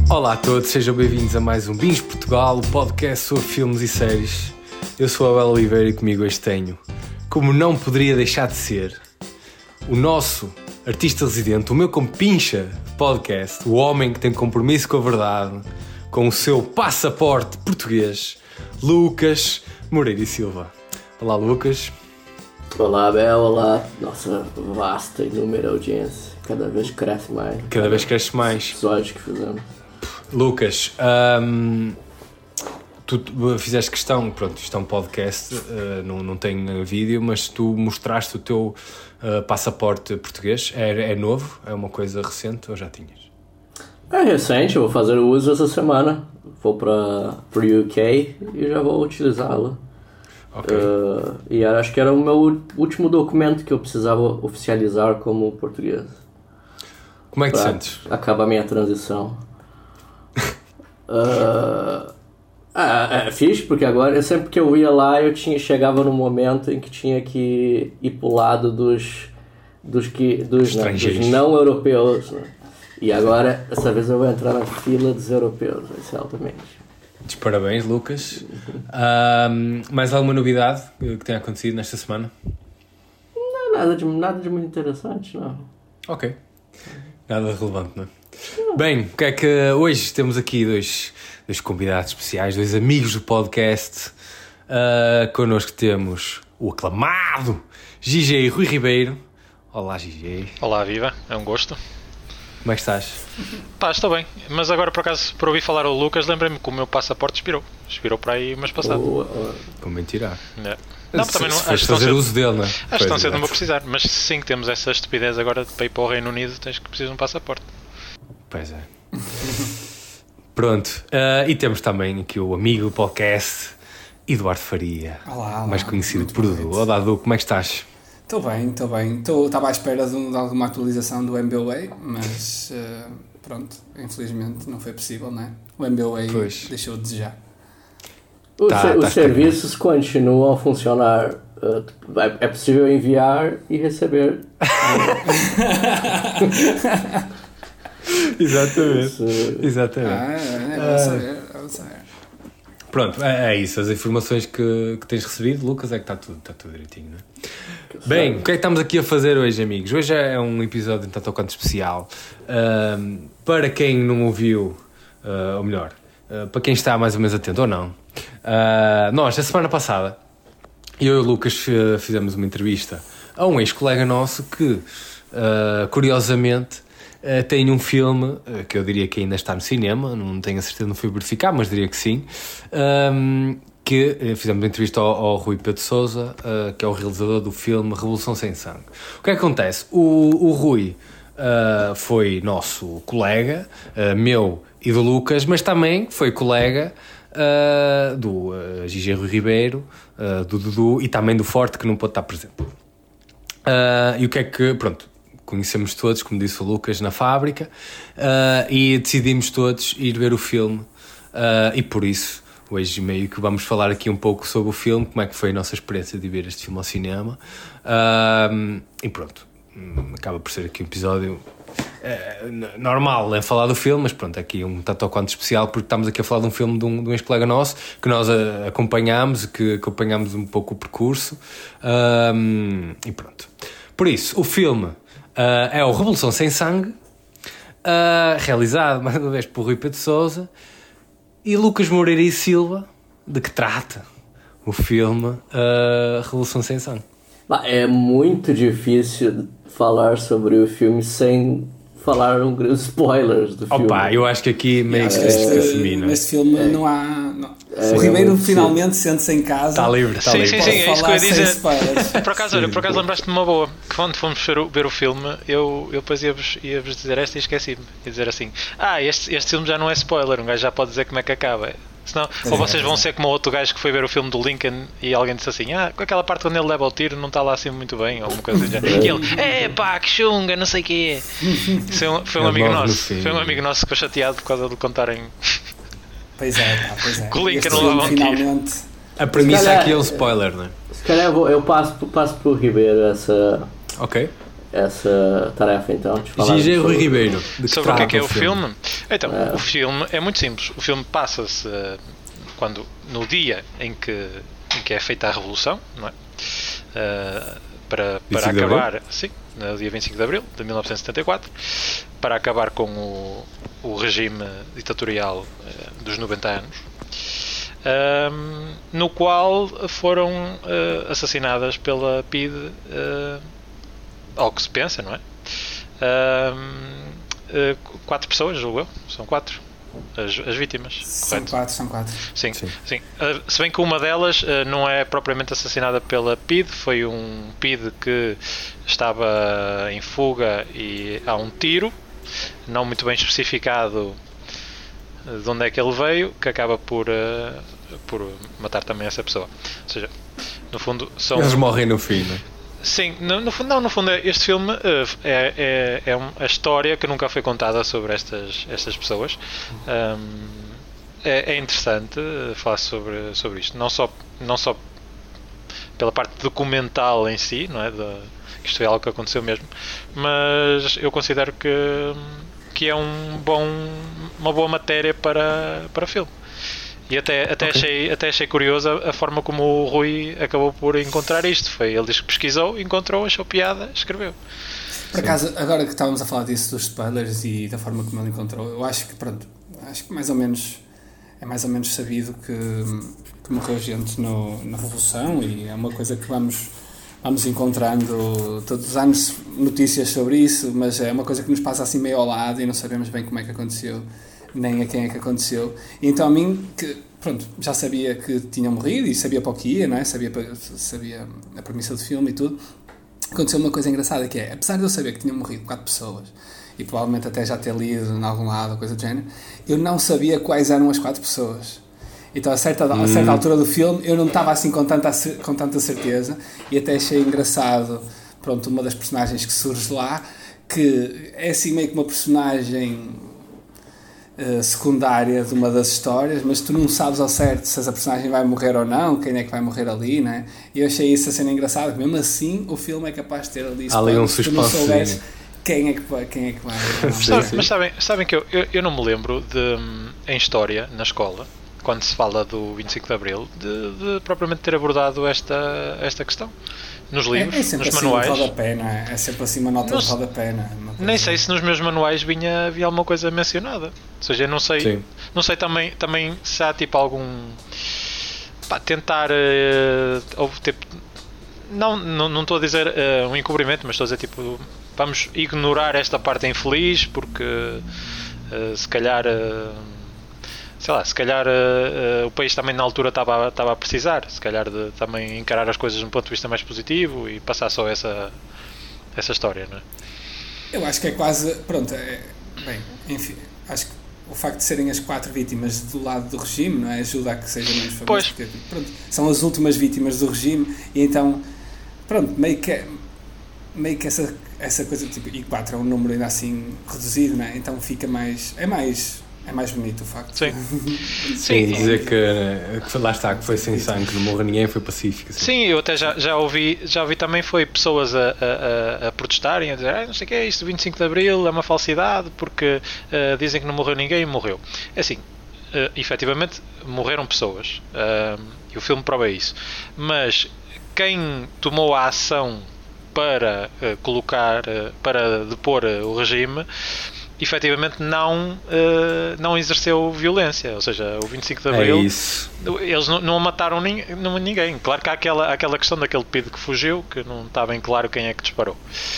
Olá a todos, sejam bem-vindos a mais um Bins Portugal, o podcast sobre filmes e séries. Eu sou a Abel Oliveira e comigo hoje tenho, como não poderia deixar de ser, o nosso artista residente, o meu compincha de podcast, o homem que tem compromisso com a verdade, com o seu passaporte português, Lucas Moreira e Silva. Olá, Lucas. Olá, Abel, olá, nossa vasta e inúmera audiência, cada vez cresce mais. Cada vez cresce mais. Episódios que fizemos. Lucas, tu fizeste questão, pronto, isto é um podcast, não tem vídeo, mas tu mostraste o teu passaporte português. É novo? É uma coisa recente ou já tinhas? É recente, eu vou fazer o uso essa semana. Vou para o UK e já vou utilizá-lo. Ok. E acho que era o meu último documento que eu precisava oficializar como português. Como é que te sentes? Acaba a minha transição. É fixe, porque agora, sempre que eu ia lá, chegava no momento em que tinha que ir pro lado dos não europeus, né? E agora, dessa vez eu vou entrar na fila dos europeus, vai ser altamente. Parabéns, Lucas. Mais alguma novidade que tenha acontecido nesta semana? Não, nada de muito interessante, não. Ok. Nada relevante, não é? Bem, o que é que hoje temos aqui dois convidados especiais, dois amigos do podcast. Connosco temos o aclamado Gigi Rui Ribeiro. Olá, Gigi. Olá, viva, é um gosto. Como é que estás? Pá, estou bem, mas agora por acaso, por ouvir falar ao Lucas, lembrei-me que o meu passaporte expirou para aí o mês passado. Como mentirá. É. Não, também não, acho fazer uso dele, não é? Acho que tão cedo não vou precisar, mas sim que temos essa estupidez agora de para ir para o Reino Unido, tens que precisar de um passaporte. Pois é. Pronto, e temos também aqui o amigo do podcast, Eduardo Faria. Olá, mais conhecido por Dudu. Olá, Dudu, como é que estás? Estou bem. Estava à espera de alguma atualização do MBA, mas pronto, infelizmente não foi possível, não é? O MBA deixou de desejar. Os serviços continuam a funcionar. É possível enviar e receber. Exatamente. Vamos saber. Pronto, é isso. As informações que tens recebido, Lucas, é que está tudo direitinho, não é? Bem, o que é que estamos aqui a fazer hoje, amigos? Hoje é um episódio tanto ou quanto especial. Para quem não ouviu, ou melhor, para quem está mais ou menos atento ou não, nós, a semana passada, eu e o Lucas fizemos uma entrevista a um ex-colega nosso que, curiosamente, tem um filme que eu diria que ainda está no cinema, não tenho a certeza, não fui verificar, mas diria que sim, que fizemos uma entrevista ao Rui Pedro Sousa, que é o realizador do filme Revolução Sem Sangue. O que é que acontece? O Rui foi nosso colega, meu e do Lucas, mas também foi colega do Gigi Rui Ribeiro, do Dudu e também do Forte, que não pôde estar presente. E o que é que, pronto, conhecemos todos, como disse o Lucas, na fábrica, e decidimos todos ir ver o filme, e por isso hoje meio que vamos falar aqui um pouco sobre o filme, como é que foi a nossa experiência de ver este filme ao cinema, e pronto, acaba por ser aqui um episódio normal, é falar do filme, mas pronto, aqui um tanto ou quanto especial, porque estamos aqui a falar de um filme de um ex-colega nosso, que nós acompanhámos, que acompanhámos um pouco o percurso, e pronto. Por isso, o filme é o Revolução Sem Sangue, realizado mais uma vez por Rui Pedro Sousa e Lucas Moreira e Silva. De que trata o filme Revolução Sem Sangue? É muito difícil falar sobre o filme sem falar spoilers do filme. Opa, eu acho que aqui meio que se assumiu. Neste filme não há... O Ribeiro finalmente sente-se em casa. Está livre, está livre. Sim, é isso que eu ia dizer. Por acaso lembraste-me uma boa, que quando fomos ver o filme, eu depois ia-vos dizer esta e esqueci-me. Ia dizer assim, este filme já não é spoiler, um gajo já pode dizer como é que acaba. Senão, ou vocês vão ser como o outro gajo que foi ver o filme do Lincoln e alguém disse assim, com aquela parte quando ele leva o tiro não está lá assim muito bem, ou uma coisa assim. E ele, que chunga, não sei o quê. Foi um amigo nosso. Foi um amigo nosso que ficou chateado por causa de contarem. Pois é. Que o Lincoln não leva um tiro. A premissa aqui é um spoiler, não é? Se calhar eu passo para o Ribeiro essa... Ok. essa tarefa então de falar Gigi Rui Ribeiro, sobre o que é o filme. Então, o filme é muito simples. O filme passa-se no dia em que é feita a Revolução, não é? Para acabar, sim, no dia 25 de Abril de 1974, para acabar com o regime ditatorial dos 90 anos, no qual foram assassinadas pela PIDE, ao que se pensa, não é? 4 pessoas, julgo eu, são 4 as vítimas. São 4. Sim. Se bem que uma delas não é propriamente assassinada pela PIDE, foi um PIDE que estava em fuga e há um tiro, não muito bem especificado de onde é que ele veio, que acaba por matar também essa pessoa. Ou seja, no fundo são... Eles morrem no fim, não é? Sim, no fundo este filme é a história que nunca foi contada sobre estas pessoas. É interessante falar sobre isto, não só pela parte documental em si, não é? Que isto é algo que aconteceu mesmo, mas eu considero que é uma boa matéria para filme. E até achei curiosa a forma como o Rui acabou por encontrar isto. Ele disse que pesquisou, encontrou, achou piada, escreveu. Por acaso, agora que estávamos a falar disso dos spoilers e da forma como ele encontrou, eu acho que mais ou menos é mais ou menos sabido que morreu gente na Revolução, e é uma coisa que vamos encontrando todos os anos notícias sobre isso, mas é uma coisa que nos passa assim meio ao lado e não sabemos bem como é que aconteceu, nem a quem é que aconteceu. E então a mim, já sabia que tinham morrido e sabia para o que ia, não é? Sabia a premissa do filme e tudo. Aconteceu uma coisa engraçada, que é, apesar de eu saber que tinham morrido 4 pessoas e provavelmente até já ter lido em algum lado, coisa do género, eu não sabia quais eram as 4 pessoas. Então a certa altura do filme eu não estava assim com tanta certeza, e até achei engraçado, uma das personagens que surge lá, que é assim meio que uma personagem secundária de uma das histórias, mas tu não sabes ao certo se essa personagem vai morrer ou não, quem é que vai morrer ali, né? E eu achei isso a cena engraçada, que mesmo assim o filme é capaz de ter ali um se tu não souberes quem é que vai mas sabem que eu não me lembro em história, na escola, quando se fala do 25 de Abril, de propriamente ter abordado esta questão. Nos livros, nos assim manuais. Rodapé, não é? É sempre assim uma nota de rodapé, não é? Nem sei se nos meus manuais havia alguma coisa mencionada. Ou seja, eu não sei também se há tipo algum... tentar... não estou a dizer um encobrimento, mas estou a dizer tipo... Vamos ignorar esta parte infeliz porque se calhar... se calhar o país também na altura estava a precisar, se calhar de também encarar as coisas de um ponto de vista mais positivo e passar só essa história, não é? Eu acho que é quase, bem, enfim, acho que o facto de serem as 4 vítimas do lado do regime, não é, ajuda a que seja menos famoso, porque são as últimas vítimas do regime, e então, meio que essa coisa, tipo, e 4 é um número ainda assim reduzido, não é? Então fica mais bonito o facto. Sim, dizer que lá está, que foi sem sangue, não morreu ninguém, foi pacífico. Assim. Sim, eu até já ouvi também, foi pessoas a protestarem, a dizer, não sei o que é isto, 25 de Abril é uma falsidade, porque dizem que não morreu ninguém e morreu. É assim, efetivamente morreram pessoas, e o filme prova isso, mas quem tomou a ação para para depor o regime, efetivamente não exerceu violência, ou seja, o 25 de Abril eles não mataram ninguém. Claro que há aquela questão daquele PIDE que fugiu, que não está bem claro quem é que disparou.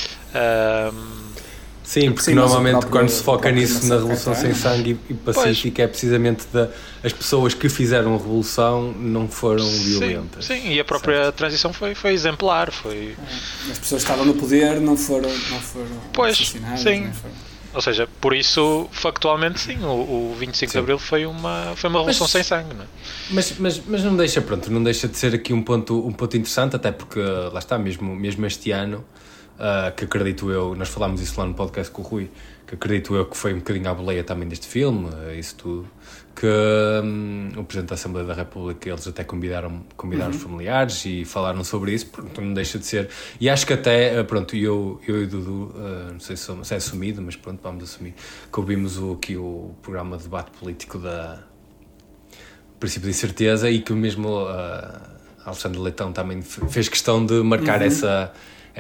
Sim, porque normalmente quando se foca nisso na Revolução Sem Sangue e Pacífica, é precisamente as pessoas que fizeram a Revolução não foram violentas. Sim, e a própria transição foi exemplar. As pessoas que estavam no poder não foram assassinadas. Sim. Ou seja, por isso, factualmente, sim, o 25 de Abril foi uma revolução sem sangue, não é? Mas não deixa de ser aqui um ponto interessante, até porque, lá está, mesmo este ano, que acredito eu, nós falámos isso lá no podcast com o Rui, que acredito eu que foi um bocadinho à boleia também deste filme, isso tudo, que o Presidente da Assembleia da República, eles até convidaram os familiares e falaram sobre isso, pronto, não deixa de ser, e acho que até, pronto, eu e o Dudu, não sei se é assumido, mas pronto, vamos assumir, que ouvimos aqui o programa de debate político da Princípio de Incerteza, e que mesmo Alexandre Leitão também fez questão de marcar essa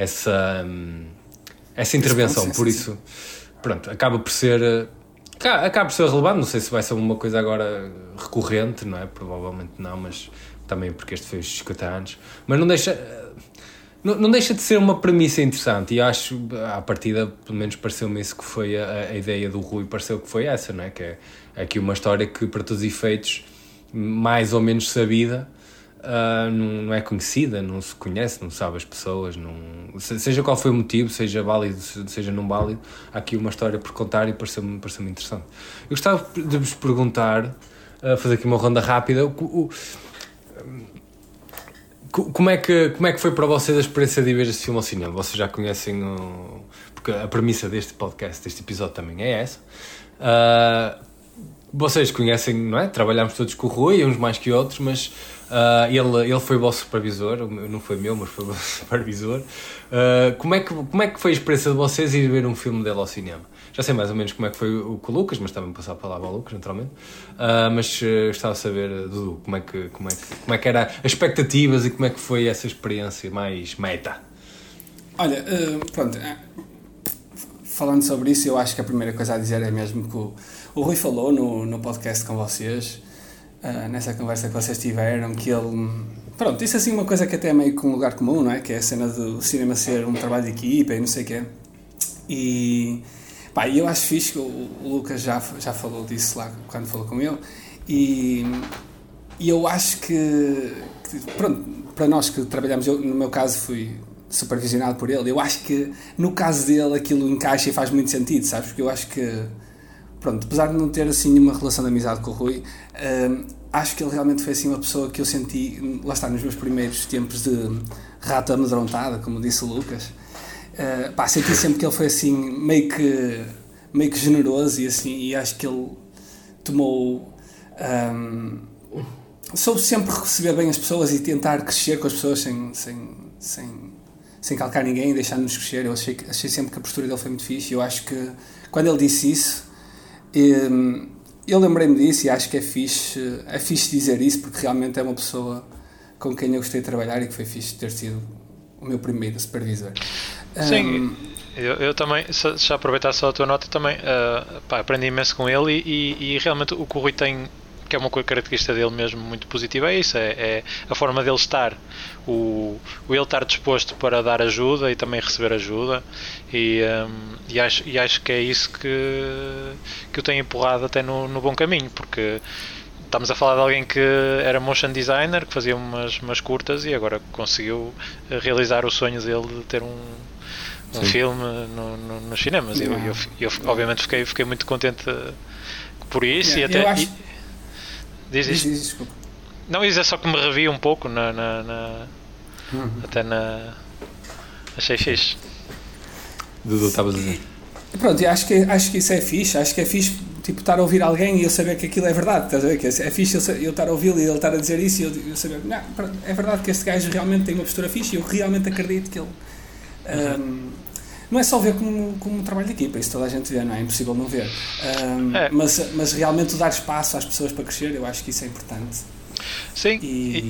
intervenção, por isso, pronto, acaba por ser relevante. Não sei se vai ser uma coisa agora recorrente, não é? Provavelmente não, mas também porque este fez 50 anos, mas não deixa de ser uma premissa interessante, e acho, à partida, pelo menos pareceu-me isso que foi a ideia do Rui, pareceu que foi essa, não é? Que é aqui uma história que, para todos os efeitos, mais ou menos sabida, não é conhecida, não se conhece, não sabe as pessoas, seja qual foi o motivo, seja válido, seja não válido, há aqui uma história por contar, e pareceu-me interessante. Eu gostava de vos perguntar, fazer aqui uma ronda rápida, como é que foi para vocês a experiência de ver este filme ao cinema? Vocês já conhecem, porque a premissa deste podcast, deste episódio também é essa. Vocês conhecem, não é? Trabalhámos todos com o Rui, uns mais que outros, mas ele foi o vosso supervisor, não foi meu, mas foi o vosso supervisor. Como é que foi a experiência de vocês ir ver um filme dele ao cinema? Já sei mais ou menos como é que foi com o Lucas, mas também passar a palavra ao Lucas, naturalmente. Mas gostava de saber, Dudu, como é que eram as expectativas e como é que foi essa experiência mais meta? Olha, pronto, falando sobre isso, eu acho que a primeira coisa a dizer é mesmo que o Rui falou no podcast com vocês, nessa conversa que vocês tiveram, que ele... Pronto, isso assim uma coisa que até é meio que um lugar comum, não é? Que é a cena do cinema ser um trabalho de equipa e não sei o quê. E eu acho fixe que o Lucas já falou disso lá quando falou com ele. E eu acho que pronto, para nós que trabalhamos, no meu caso fui supervisionado por ele, eu acho que no caso dele aquilo encaixa e faz muito sentido, sabes? Porque eu acho que, pronto, apesar de não ter assim nenhuma relação de amizade com o Rui, acho que ele realmente foi assim uma pessoa que eu senti, lá está, nos meus primeiros tempos de rata amedrontada, como disse o Lucas, senti sempre que ele foi assim meio que generoso, e assim, e acho que ele tomou, soube sempre receber bem as pessoas e tentar crescer com as pessoas sem calcar ninguém, deixando-nos crescer. Eu achei sempre que a postura dele foi muito fixe, e eu acho que quando ele disse isso, eu lembrei-me disso, e acho que é fixe dizer isso, porque realmente é uma pessoa com quem eu gostei de trabalhar, e que foi fixe ter sido o meu primeiro supervisor. Sim, eu também, já aproveitar só a tua nota também, aprendi imenso com ele, e realmente o que o Rui tem, que é uma característica dele mesmo muito positiva, é isso, é a forma dele estar, o ele estar disposto para dar ajuda e também receber ajuda, e acho que é isso que o tem empurrado até no bom caminho, porque estamos a falar de alguém que era motion designer, que fazia umas curtas, e agora conseguiu realizar o sonho dele de ter um filme nos cinemas. Eu obviamente fiquei muito contente por isso, e até... Diz desculpa. Não, isso é só que me revi um pouco até na... Achei fixe. Dudu, estavas a dizer. Pronto, acho que isso é fixe, tipo, estar a ouvir alguém e eu saber que aquilo é verdade, estás a ver? Que é fixe eu estar a ouvi-lo e ele estar a dizer isso, e eu saber, não, é verdade que este gajo realmente tem uma postura fixe, e eu realmente acredito que ele... não é só ver como um trabalho de equipa, isso toda a gente vê, não é? É impossível não ver. Mas realmente dar espaço às pessoas para crescer, eu acho que isso é importante. Sim.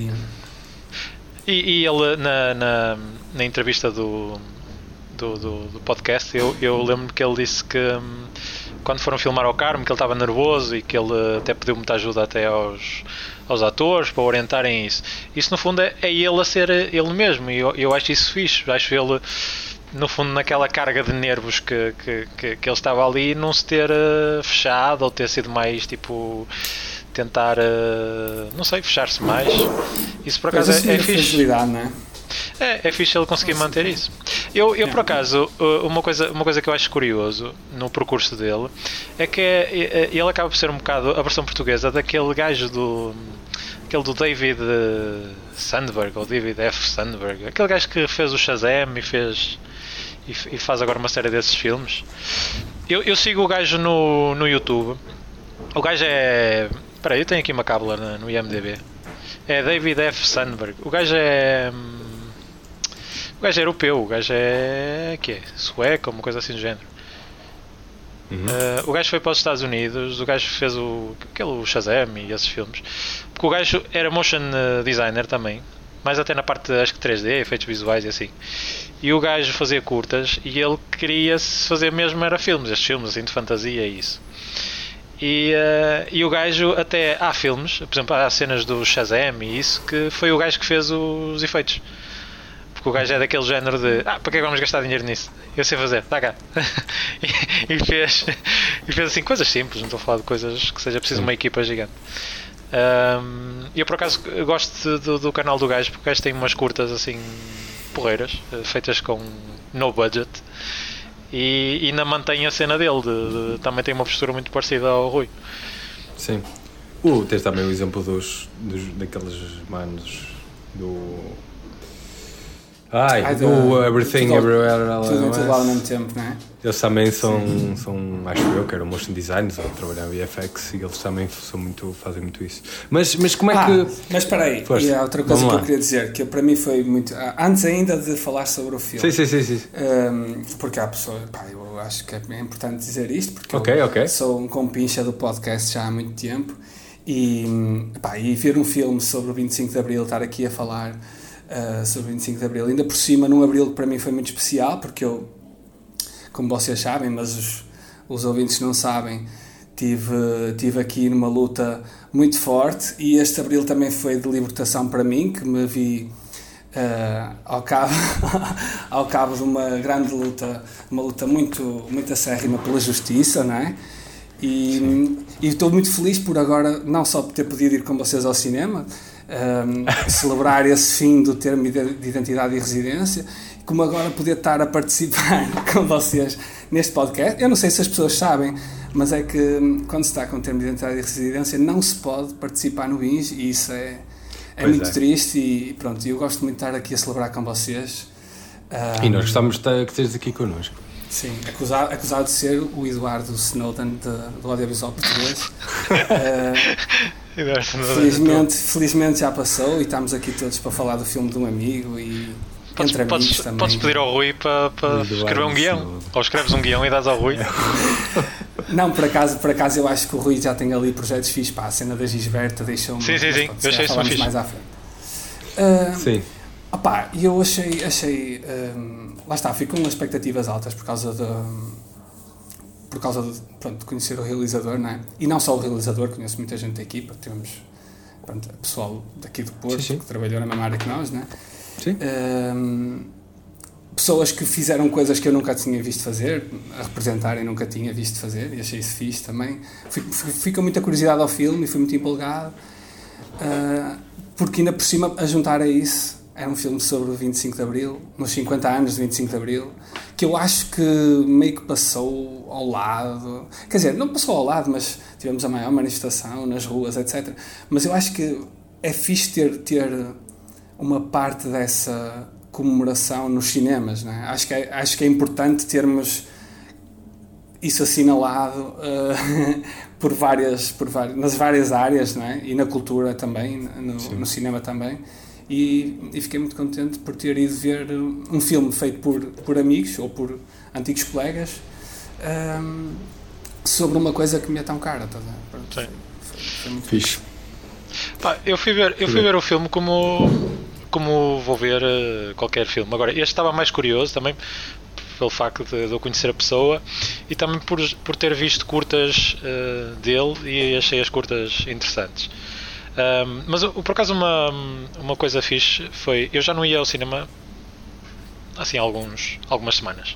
E ele, na entrevista do podcast, eu lembro que ele disse que quando foram filmar ao Carmo, que ele estava nervoso, e que ele até pediu muita ajuda até aos atores para orientarem isso. Isso, no fundo, é ele a ser ele mesmo, e eu acho isso fixe. Acho ele, no fundo, naquela carga de nervos que ele estava ali, não se ter fechado, ou ter sido mais, tipo, tentar, não sei, fechar-se mais. Isso, por acaso, é fixe. Não é? É fixe ele conseguir manter isso. Eu por acaso, uma coisa que eu acho curioso no percurso dele é que ele acaba por ser um bocado a versão portuguesa daquele gajo do David Sandberg, ou David F. Sandberg, aquele gajo que fez o Shazam e e faz agora uma série desses filmes. Eu sigo o gajo no YouTube. O gajo é... Espera aí, eu tenho aqui uma cábula no IMDb. É David F. Sandberg. O gajo é europeu. O gajo é... que é? Sueco, uma coisa assim do género. O gajo foi para os Estados Unidos. O gajo fez o Shazam e esses filmes. Porque o gajo era motion designer também, mas até na parte, acho que 3D, efeitos visuais e assim. E o gajo fazia curtas e ele queria-se fazer mesmo era filmes, estes filmes assim de fantasia e isso. E o gajo até há filmes, por exemplo, há cenas do Shazam e isso, que foi o gajo que fez os efeitos. Porque o gajo é daquele género de para que é que vamos gastar dinheiro nisso? Eu sei fazer, dá cá. e fez assim coisas simples, não estou a falar de coisas que seja preciso uma equipa gigante. Eu por acaso gosto do canal do gajo, porque o gajo tem umas curtas assim porreiras, feitas com no budget, e ainda mantém a cena dele também tem uma postura muito parecida ao Rui. Sim. Tens também o exemplo daqueles manos do do Everything Everywhere tudo ao mesmo tempo, não é? Eles também são acho eu que eram motion designers ou trabalham em VFX, e eles também fazem muito isso. Mas como é que... Mas espera aí, e há outra coisa que eu queria dizer, que para mim foi muito... Antes ainda de falar sobre o filme. Sim. Porque há pessoas... eu acho que é importante dizer isto, porque eu sou um compincha do podcast já há muito tempo, e ver um filme sobre o 25 de Abril, estar aqui a falar... sobre o 25 de Abril, ainda por cima num Abril que para mim foi muito especial, porque eu, como vocês sabem, mas os ouvintes não sabem, tive aqui numa luta muito forte, e este Abril também foi de libertação para mim, que me vi ao cabo de uma grande luta, uma luta muito acérrima pela justiça, não é? E estou muito feliz por agora, não só por ter podido ir com vocês ao cinema, celebrar esse fim do termo de identidade e residência, como agora poder estar a participar com vocês neste podcast. Eu não sei se as pessoas sabem, mas é que quando se está com o termo de identidade e residência não se pode participar no BINJ, e isso é muito triste, e pronto, eu gosto muito de estar aqui a celebrar com vocês. E nós gostamos de que estejas aqui connosco. Sim, acusado de ser o Eduardo Snowden do audiovisual português. Felizmente já passou, e estamos aqui todos para falar do filme de um amigo, e entre amigos também. Podes pedir ao Rui para escrever um guião, ou escreves um guião e dás ao Rui. Não, por acaso eu acho que o Rui já tem ali projetos fixos, para a cena da Gisberta, deixou-me... Sim, eu achei isso uma fixe. Mais à frente. Sim. E eu achei lá está, fico com expectativas altas por causa de conhecer o realizador, não é? E não só o realizador, conheço muita gente da equipa, temos pessoal daqui do Porto, sim, que trabalhou na mesma área que nós, não é? Sim. Pessoas que fizeram coisas que eu nunca tinha visto fazer, a representarem nunca tinha visto fazer, e achei isso fixe também. Fui com muita curiosidade ao filme e fui muito empolgado, porque ainda por cima, a juntar a isso, é um filme sobre o 25 de Abril, nos 50 anos de 25 de Abril, que eu acho que meio que passou ao lado. Quer dizer, não passou ao lado, mas tivemos a maior manifestação nas ruas, etc. Mas eu acho que é fixe ter uma parte dessa comemoração nos cinemas, não é? Acho que é importante termos isso assinalado nas várias áreas, não é? E na cultura também, no cinema também. E fiquei muito contente por ter ido ver um filme feito por amigos ou por antigos colegas, sobre uma coisa que me é tão cara. Foi muito fixe. Eu fui ver o filme como vou ver qualquer filme. Agora, este estava mais curioso também pelo facto de eu conhecer a pessoa, e também por ter visto curtas dele, e achei as curtas interessantes. Mas por acaso uma coisa fixe foi, eu já não ia ao cinema assim algumas semanas,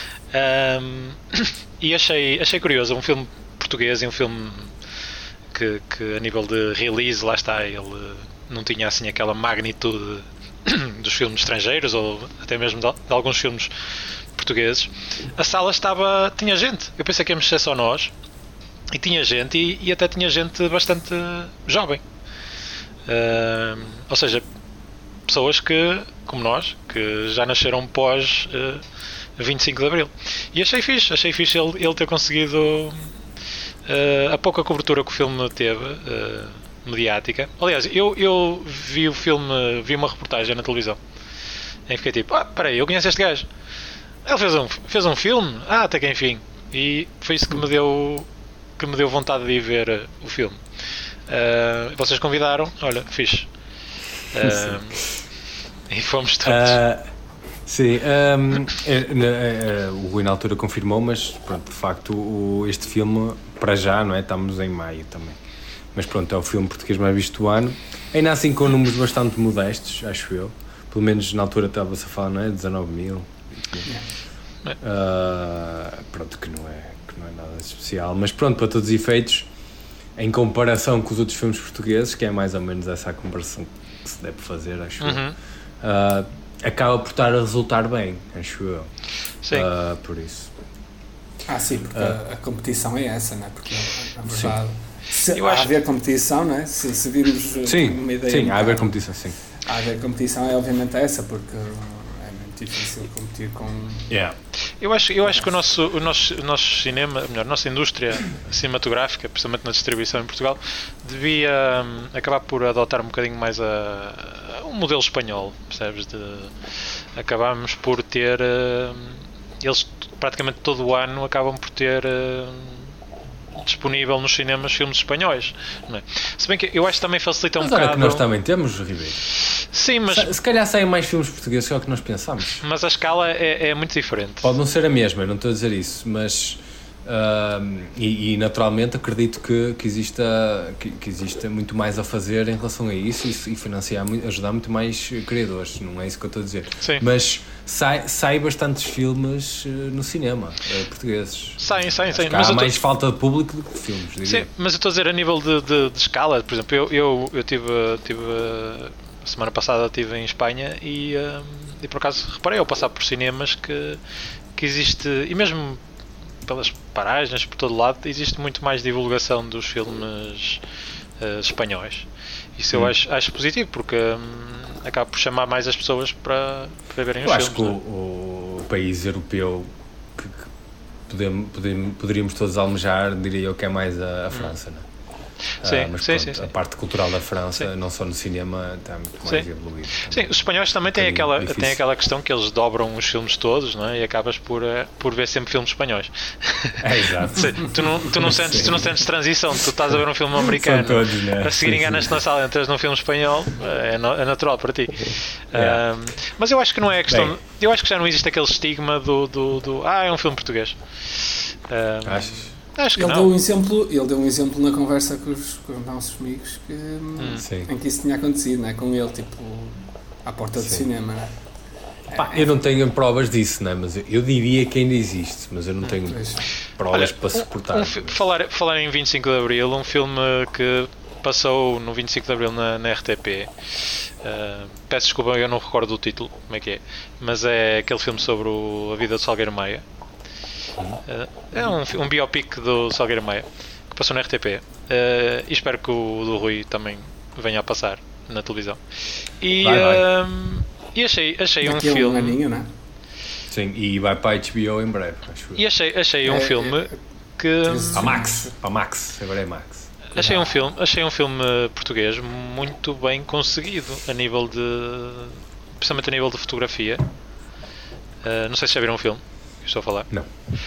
e achei curioso, um filme português, e um filme que a nível de release, lá está, ele não tinha assim aquela magnitude dos filmes estrangeiros, ou até mesmo de alguns filmes portugueses. A sala tinha gente, eu pensei que íamos ser só nós, e tinha gente, e até tinha gente bastante jovem. Ou seja, pessoas como nós, que já nasceram pós 25 de Abril. E achei fixe ele ter conseguido a pouca cobertura que o filme teve, mediática. Aliás, eu vi o filme, vi uma reportagem na televisão, em que fiquei tipo, peraí, eu conheço este gajo. Ele fez um filme? Até que enfim. E foi isso que me deu vontade de ir ver o filme. Vocês convidaram, olha, fixe. E fomos todos. Sim, o Rui na altura confirmou, mas pronto, de facto este filme, para já, não é? Estamos em maio também. Mas pronto, é o filme português mais visto do ano. Ainda assim com números bastante modestos, acho eu. Pelo menos na altura estava-se a falar, não é? 19 mil. Pronto, que não é nada especial. Mas pronto, para todos os efeitos, em comparação com os outros filmes portugueses, que é mais ou menos essa a comparação que se deve fazer, acho eu. Acaba por estar a resultar bem, acho eu. Sim. Por isso. Sim, porque a competição é essa, não é? Porque, na verdade, se há haver competição, não é? Se virmos uma ideia... Sim, há haver competição, sim. Há haver competição é obviamente essa, porque é muito difícil competir com... Eu acho que o nosso cinema, melhor, a nossa indústria cinematográfica, principalmente na distribuição em Portugal, devia acabar por adotar um bocadinho mais um modelo espanhol, percebes? Acabamos por ter... eles praticamente todo o ano acabam por ter disponível nos cinemas filmes espanhóis, não é? Se bem que eu acho que também facilita um bocado... que nós também temos, Ribeiro. Sim, mas... Se calhar saem mais filmes portugueses que é o que nós pensamos. Mas a escala é muito diferente. Pode não ser a mesma, eu não estou a dizer isso, mas... e naturalmente acredito que exista muito mais a fazer em relação a isso e financiar, ajudar muito mais criadores, não é isso que eu estou a dizer. Sim. Mas sai bastantes filmes no cinema portugueses. Saem. Mas há mais falta de público do que de filmes, diria. Sim, mas eu estou a dizer a nível de escala, por exemplo, eu tive semana passada estive em Espanha e por acaso reparei ao passar por cinemas que existe, e mesmo pelas paragens por todo lado, existe muito mais divulgação dos filmes espanhóis. Isso eu acho positivo, porque acaba por chamar mais as pessoas para verem os filmes. Eu acho que o país europeu que poderíamos todos almejar, diria eu que é mais a França, não é? Sim. A parte cultural da França, não só no cinema, está muito mais evoluída. Sim, os espanhóis também têm aquela questão que eles dobram os filmes todos, não é? E acabas por ver sempre filmes espanhóis. Exato. Tu não sentes transição, tu estás a ver um filme americano, todos, né? A seguir enganas-te na sala, entras num filme espanhol, é natural para ti. Mas eu acho que não é a questão. Eu acho que já não existe aquele estigma do é um filme português. Achas? Acho que ele deu um exemplo na conversa com os nossos amigos em que isso tinha acontecido, não é? Com ele, tipo, à porta do cinema. Eu não tenho provas disso, não é? Mas eu diria que ainda existe, mas eu não tenho provas para suportar. Falar em 25 de Abril, um filme que passou no 25 de Abril na RTP. Peço desculpa, eu não recordo o título, como é que é, mas é aquele filme sobre a vida de Salgueiro Maia. É um biopic do Salgueiro Maia que passou na RTP, e espero que o do Rui também venha a passar na televisão. E achei um filme. Um aninho, não é? Sim, e vai para a HBO em breve, acho. E achei um filme que. Para Max, agora é Max. Achei um filme português muito bem conseguido principalmente a nível de fotografia. Não sei se já viram o filme. Estou a falar? Não.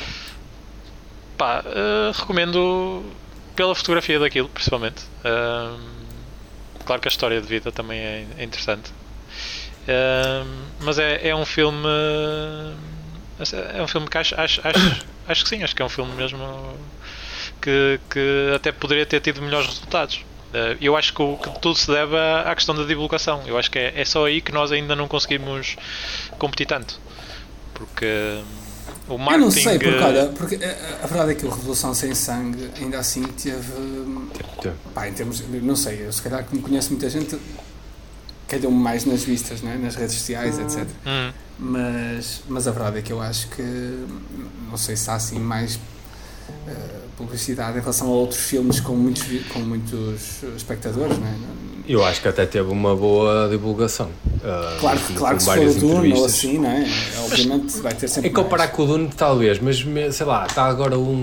Recomendo pela fotografia daquilo, principalmente. Claro que a história de vida também é interessante. Mas é um filme. É um filme que acho que sim, acho que é um filme mesmo que até poderia ter tido melhores resultados. Eu acho que tudo se deve à questão da divulgação. Eu acho que é só aí que nós ainda não conseguimos competir tanto. Porque o marketing... Eu não sei, porque a verdade é que o Revolução Sem Sangue ainda assim teve... em termos... Não sei, eu se calhar como conheço muita gente calhou mais nas vistas, não é? Nas redes sociais, etc. Mas a verdade é que eu acho que não sei se há assim mais publicidade em relação a outros filmes com muitos espectadores, não é? Eu acho que até teve uma boa divulgação. Claro que se for o Dune ou assim, não é? Obviamente vai ter sempre. Em comparar com o Dune, talvez, mas sei lá, está agora um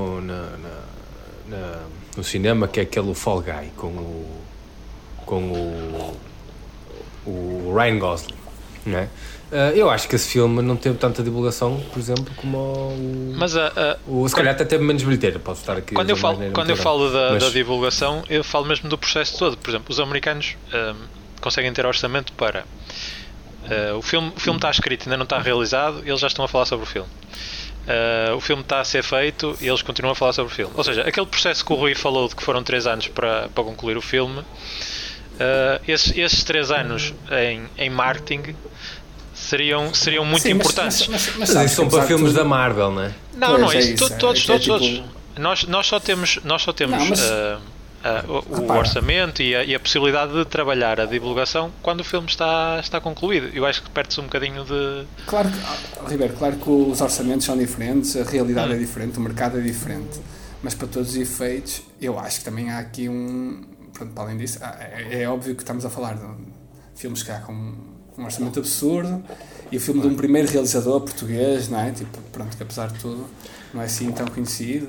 no cinema que é aquele Fall Guy com o Ryan Gosling, não é? Eu acho que esse filme não teve tanta divulgação, por exemplo, como o se calhar até teve menos bilheteira. Posso estar aqui quando eu falo da divulgação, eu falo mesmo do processo todo. Por exemplo, os americanos conseguem ter orçamento para o filme está escrito, ainda não está realizado, eles já estão a falar sobre o filme. O filme está a ser feito e eles continuam a falar sobre o filme. Ou seja, aquele processo que o Rui falou de que foram 3 anos para concluir o filme, esses 3 anos em marketing seriam muito importantes. Mas isso são para filmes da Marvel, não é? Não é isso. Todos. Nós só temos o orçamento e a possibilidade de trabalhar a divulgação quando o filme está concluído. Eu acho que perde-se um bocadinho de... Claro, Ribeiro, claro que os orçamentos são diferentes, a realidade é diferente, o mercado é diferente, mas para todos os efeitos, eu acho que também há aqui pronto, para além disso, é óbvio que estamos a falar de filmes que há com um orçamento absurdo, e o filme de um primeiro realizador português, não é? Tipo, pronto, que apesar de tudo não é assim tão conhecido.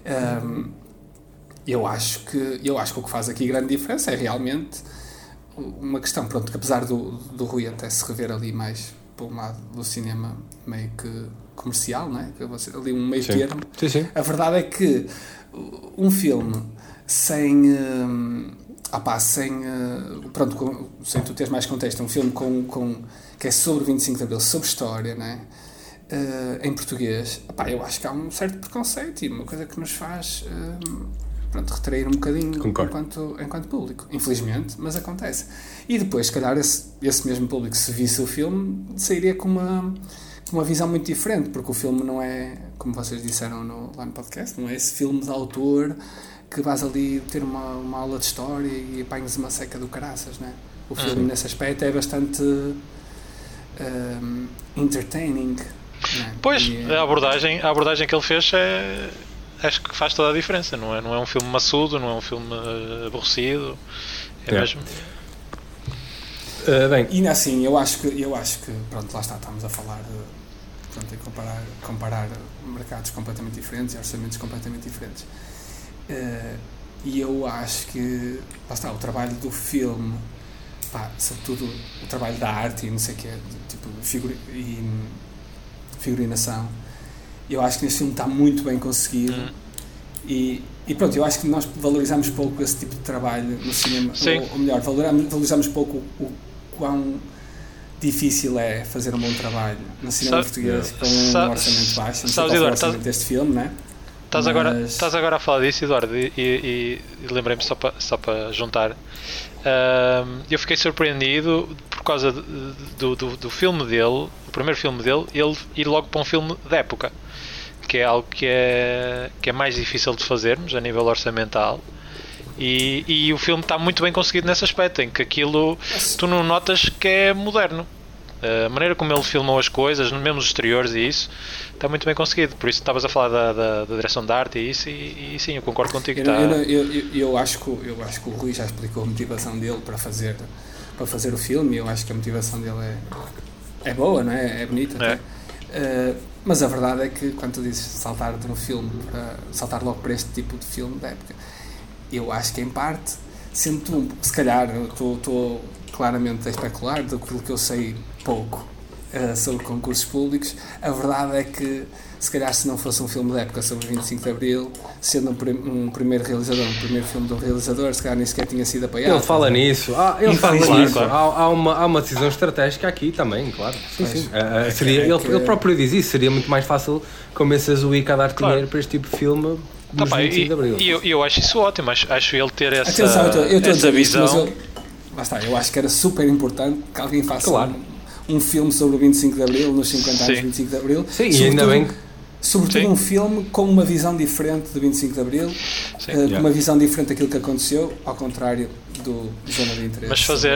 Eu acho que o que faz aqui grande diferença é realmente uma questão, pronto, que apesar do Rui até se rever ali mais para um lado do cinema meio que comercial, não é? Ali um meio termo. Sim. A verdade é que um filme sem tu teres mais contexto, um filme que é sobre o 25 de Abril, sobre história, não é? Em português, eu acho que há um certo preconceito e uma coisa que nos faz retrair um bocadinho enquanto público, infelizmente, mas acontece. E depois, se calhar, esse mesmo público, se visse o filme, sairia com uma visão muito diferente, porque o filme não é, como vocês disseram lá no podcast, não é esse filme de autor que vais ali ter uma aula de história e apanhas uma seca do caraças, não é? O filme, nesse aspecto, é bastante entertaining. Não é? Pois, a abordagem que ele fez acho que faz toda a diferença, não é um filme maçudo, não é um filme aborrecido, mesmo... Bem. E assim, eu acho que pronto, lá está, estamos a falar de comparar mercados completamente diferentes e orçamentos completamente diferentes. E eu acho que, lá está, o trabalho do filme, sobretudo o trabalho da arte e não sei o que é, tipo figurinação, eu acho que neste filme está muito bem conseguido. E pronto, eu acho que nós valorizamos pouco esse tipo de trabalho no cinema, ou melhor, valorizamos pouco o quão difícil é fazer um bom trabalho no cinema português com um orçamento baixo. Não sei qual é o orçamento deste filme, não é? Estás agora a falar disso, Eduardo, e lembrei-me só para juntar. Eu fiquei surpreendido por causa do filme dele, o primeiro filme dele, ele ir logo para um filme de época, que é algo que é mais difícil de fazermos a nível orçamental. E o filme está muito bem conseguido nesse aspecto, em que aquilo tu não notas que é moderno. A maneira como ele filmou as coisas, mesmo os exteriores e isso, está muito bem conseguido. Por isso estavas a falar da direção de arte e isso, e sim, eu concordo contigo. Eu acho que o Rui já explicou a motivação dele para fazer o filme, e eu acho que a motivação dele é boa, não é? É bonita. Mas a verdade é que quando tu dizes saltar logo para este tipo de filme da época, eu acho que em parte, sendo tu, se calhar, estou claramente a especular daquilo que eu sei pouco sobre concursos públicos, a verdade é que se calhar se não fosse um filme da época sobre 25 de Abril, sendo um primeiro realizador, um primeiro filme de um realizador, se calhar nem sequer tinha sido apoiado. Ele fala nisso. Claro. Há uma decisão estratégica aqui também, claro. Sim. Ele próprio diz isso, seria muito mais fácil convencer o ICA a dar dinheiro para este tipo de filme. E eu acho isso ótimo, acho ele ter essa visão. Lá está, eu acho que era super importante que alguém faça um filme sobre o 25 de Abril, nos 50 anos do 25 de Abril. Sim, e ainda bem. Sobretudo Sim. um filme com uma visão diferente do 25 de Abril, com uma visão diferente daquilo que aconteceu, ao contrário do Zona de Interesse.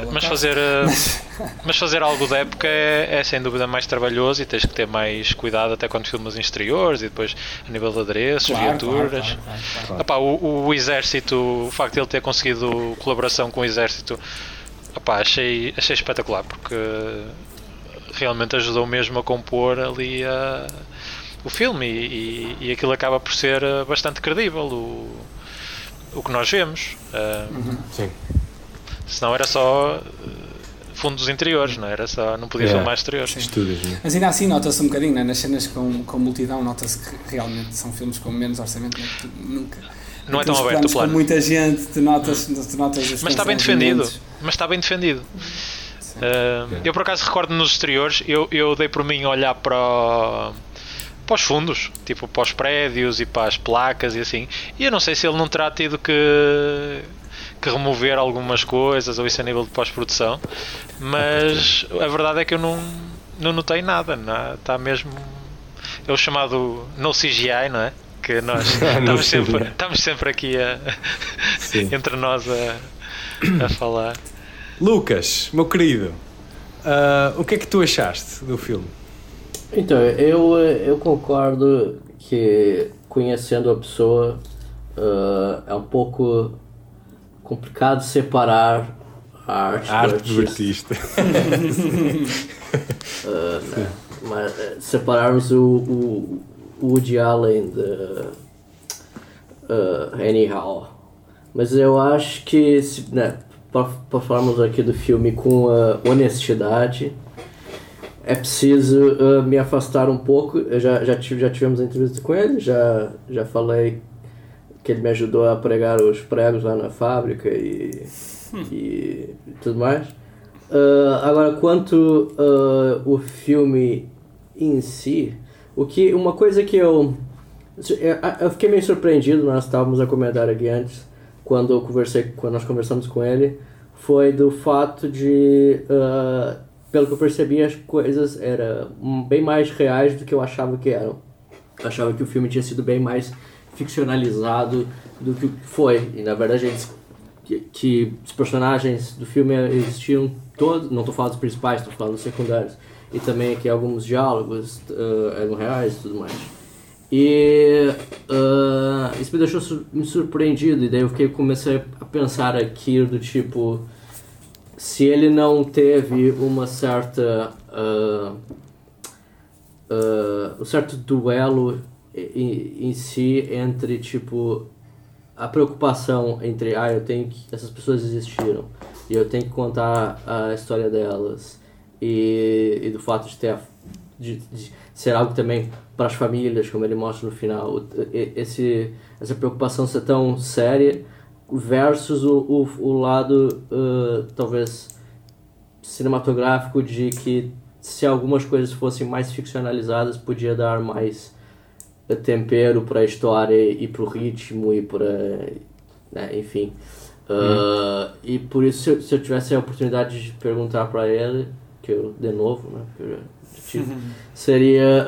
Mas fazer algo da época é sem dúvida mais trabalhoso e tens que ter mais cuidado até quando filmas em exteriores e depois a nível de adereços, viaturas. Claro. Epá, o Exército, o facto de ele ter conseguido colaboração com o Exército, epá, achei espetacular, porque realmente ajudou mesmo a compor ali o filme e aquilo acaba por ser bastante credível o que nós vemos. Sim. Senão era só fundos interiores, não podia filmar exteriores. Estúdios, né? Mas ainda assim nota-se um bocadinho, né? Nas cenas com multidão, nota-se que realmente são filmes com menos orçamento, né? Nunca. Não é tão aberto o plano. Com muita gente, tu notas Mas está bem defendido. Eu por acaso recordo nos exteriores, eu dei por mim a olhar para os fundos, tipo para os prédios e para as placas e assim, e eu não sei se ele não terá tido que remover algumas coisas ou isso a nível de pós-produção, mas a verdade é que eu não notei nada, está mesmo, é o chamado no CGI, não é? Que nós estamos sempre aqui entre nós a falar. Lucas, meu querido, o que é que tu achaste do filme? Então, eu concordo que, conhecendo a pessoa, é um pouco complicado separar a arte do artista. Mas separarmos o Woody Allen de Anyhow. Mas eu acho que, para falarmos aqui do filme com honestidade, é preciso me afastar um pouco. Já tivemos a entrevista com ele, já falei que ele me ajudou a pregar os pregos lá na fábrica e tudo mais. Agora, quanto o filme em si, uma coisa que eu fiquei meio surpreendido, nós estávamos a comentar aqui antes, quando nós conversamos com ele, foi do fato de, pelo que eu percebi, as coisas eram bem mais reais do que eu achava que eram. Eu achava que o filme tinha sido bem mais ficcionalizado do que foi, e na verdade que os personagens do filme existiam todos, não estou falando dos principais, estou falando dos secundários, e também que alguns diálogos eram reais e tudo mais. E isso me deixou me surpreendido, e daí eu comecei a pensar aqui do tipo, se ele não teve uma certa um certo duelo em si entre tipo a preocupação entre essas pessoas existiram e eu tenho que contar a história delas e do fato de ser algo também para as famílias, como ele mostra no final, essa preocupação ser tão séria versus o lado talvez cinematográfico de que se algumas coisas fossem mais ficcionalizadas podia dar mais tempero para a história e para o ritmo e para, enfim. E por isso, se eu tivesse a oportunidade de perguntar para ele, que eu, de novo, né, que eu já tive, seria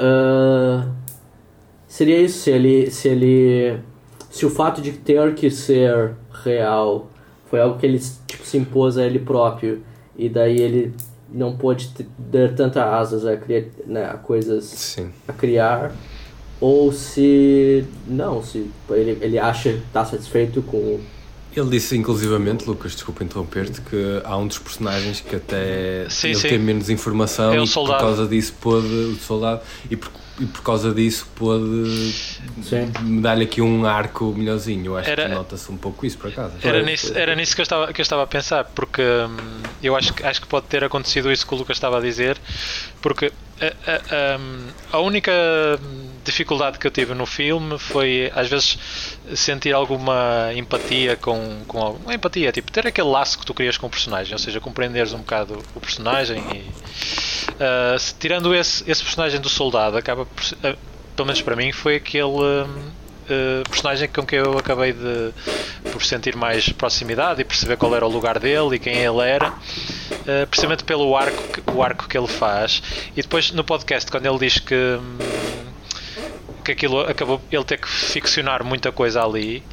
isso, se o fato de ter que ser real foi algo que ele tipo, se impôs a ele próprio, e daí ele não pôde dar tantas asas a criar, a coisas, sim, a criar, ou se ele acha que está satisfeito com... Ele disse inclusivamente, Lucas, desculpa interromper-te, que há um dos personagens que até tem menos informação, e por causa disso o soldado, e por causa disso pôde dar-lhe aqui um arco melhorzinho. Eu acho que nota-se um pouco isso, por acaso. Era nisso que eu estava a pensar, porque eu acho que pode ter acontecido isso que o Lucas estava a dizer, porque a única dificuldade que eu tive no filme foi às vezes sentir alguma empatia com alguma empatia, tipo ter aquele laço que tu crias com o personagem, ou seja, compreenderes um bocado o personagem e tirando esse personagem do soldado, acaba por, pelo menos para mim foi aquele personagem com quem eu acabei por sentir mais proximidade e perceber qual era o lugar dele e quem ele era, precisamente pelo arco que ele faz. E depois no podcast, quando ele diz que aquilo acabou ele ter que ficcionar muita coisa ali.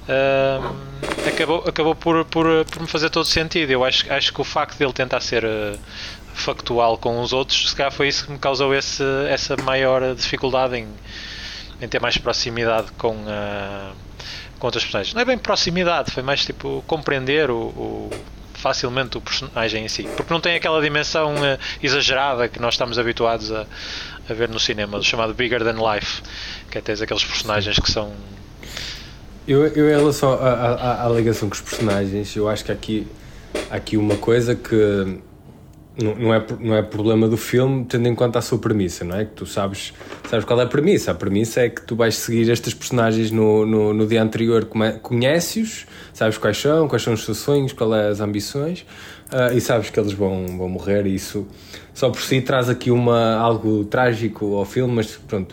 Acabou por me fazer todo sentido. Eu acho que o facto de ele tentar ser factual com os outros, se calhar foi isso que me causou essa maior dificuldade em ter mais proximidade com outras personagens. Não é bem proximidade, foi mais tipo compreender facilmente o personagem em si, porque não tem aquela dimensão exagerada que nós estamos habituados a ver no cinema, chamado Bigger Than Life, que é tens aqueles personagens que são... Eu em relação à ligação com os personagens, eu acho que há aqui uma coisa que não é problema do filme, tendo em conta a sua premissa, não é? Que tu sabes qual é a premissa. A premissa é que tu vais seguir estes personagens no dia anterior, conheces-os, sabes quais são os seus sonhos, quais são as ambições, e sabes que eles vão morrer, e isso só por si traz aqui algo trágico ao filme, mas pronto,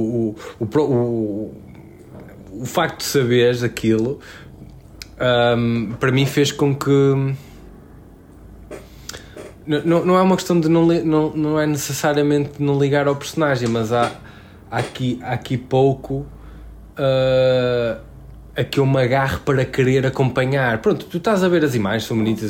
o facto de saberes aquilo, para mim fez com que não é uma questão de não é necessariamente não ligar ao personagem, mas há aqui pouco aqui eu me agarro para querer acompanhar. Pronto, tu estás a ver as imagens, são bonitas,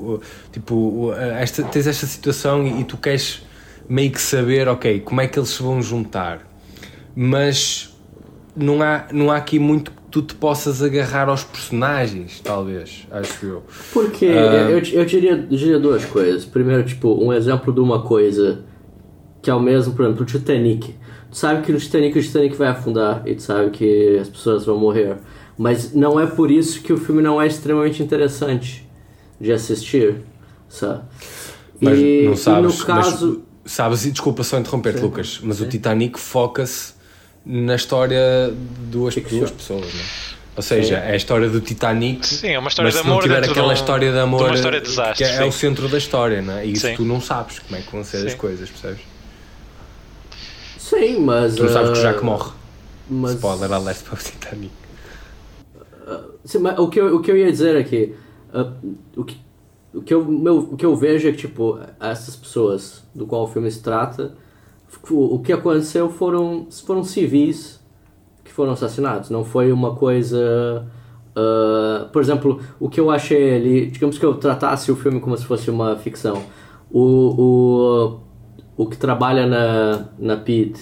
tens esta situação e tu queres meio que saber, ok, como é que eles se vão juntar, mas não há aqui muito que tu te possas agarrar aos personagens, talvez, acho eu. Porque eu diria duas coisas. Primeiro, um exemplo de uma coisa que é o mesmo, por exemplo, o Titanic. Tu sabe que o Titanic vai afundar e tu sabe que as pessoas vão morrer, mas não é por isso que o filme não é extremamente interessante de assistir, sabe? Mas não sabes, e no caso... sabes, e desculpa só interromper-te, Lucas, mas o Titanic foca-se na história de duas pessoas, não é? Ou seja, é a história do Titanic. Sim, é uma história de amor. Mas se não tiver aquela história de amor, uma história de desastre, que é o centro da história, não é? E isso sim. tu não sabes como é que vão ser as coisas, percebes? Sim, mas... Tu não sabes que o Jack morre. Mas... Spoiler alert para o Titanic. Sim, mas o que eu ia dizer é que o que eu vejo é que, essas pessoas do qual o filme se trata, o que aconteceu foram civis que foram assassinados. Não foi uma coisa... por exemplo, o que eu achei ali... Digamos que eu tratasse o filme como se fosse uma ficção. O que trabalha na PID,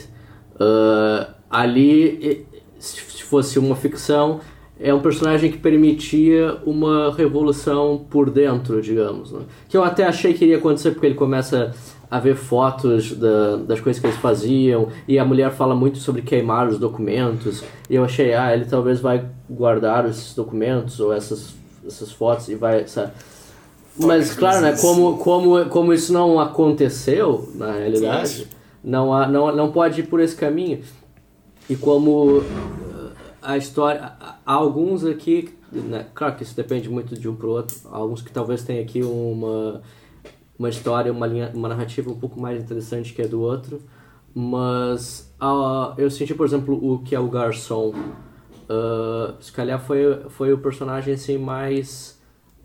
ali, se fosse uma ficção, é um personagem que permitia uma revolução por dentro, digamos, né? Que eu até achei que iria acontecer, porque ele começa a ver fotos das coisas que eles faziam, e a mulher fala muito sobre queimar os documentos, e eu achei, ele talvez vai guardar esses documentos ou essas fotos e vai, sabe? Mas claro, né, como isso não aconteceu na realidade, não pode ir por esse caminho. E como a história, há alguns aqui, né, claro que isso depende muito de um pro outro, há alguns que talvez tenham aqui uma história, uma narrativa um pouco mais interessante que a do outro, mas eu senti, por exemplo, o que é o garçom, se calhar foi o personagem assim mais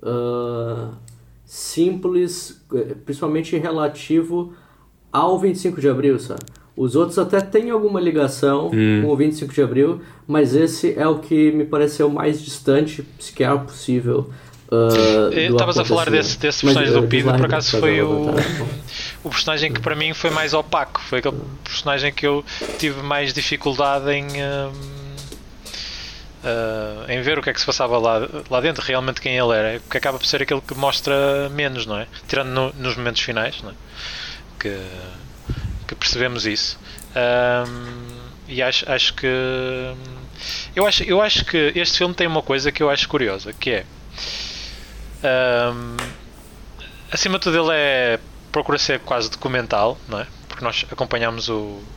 simples, principalmente relativo ao 25 de abril, sabe? Os outros até têm alguma ligação com o 25 de abril, mas esse é o que me pareceu mais distante, sequer possível. Estavas a falar desse personagem do Pido, por acaso foi o personagem que para mim foi mais opaco, foi aquele personagem que eu tive mais dificuldade em ver o que é que se passava lá dentro, realmente quem ele era, que acaba por ser aquele que mostra menos, não é? Tirando nos momentos finais, não é? Que percebemos isso. E acho que eu acho que este filme tem uma coisa que eu acho curiosa, que é acima de tudo ele procura ser quase documental, não é? Porque nós acompanhamos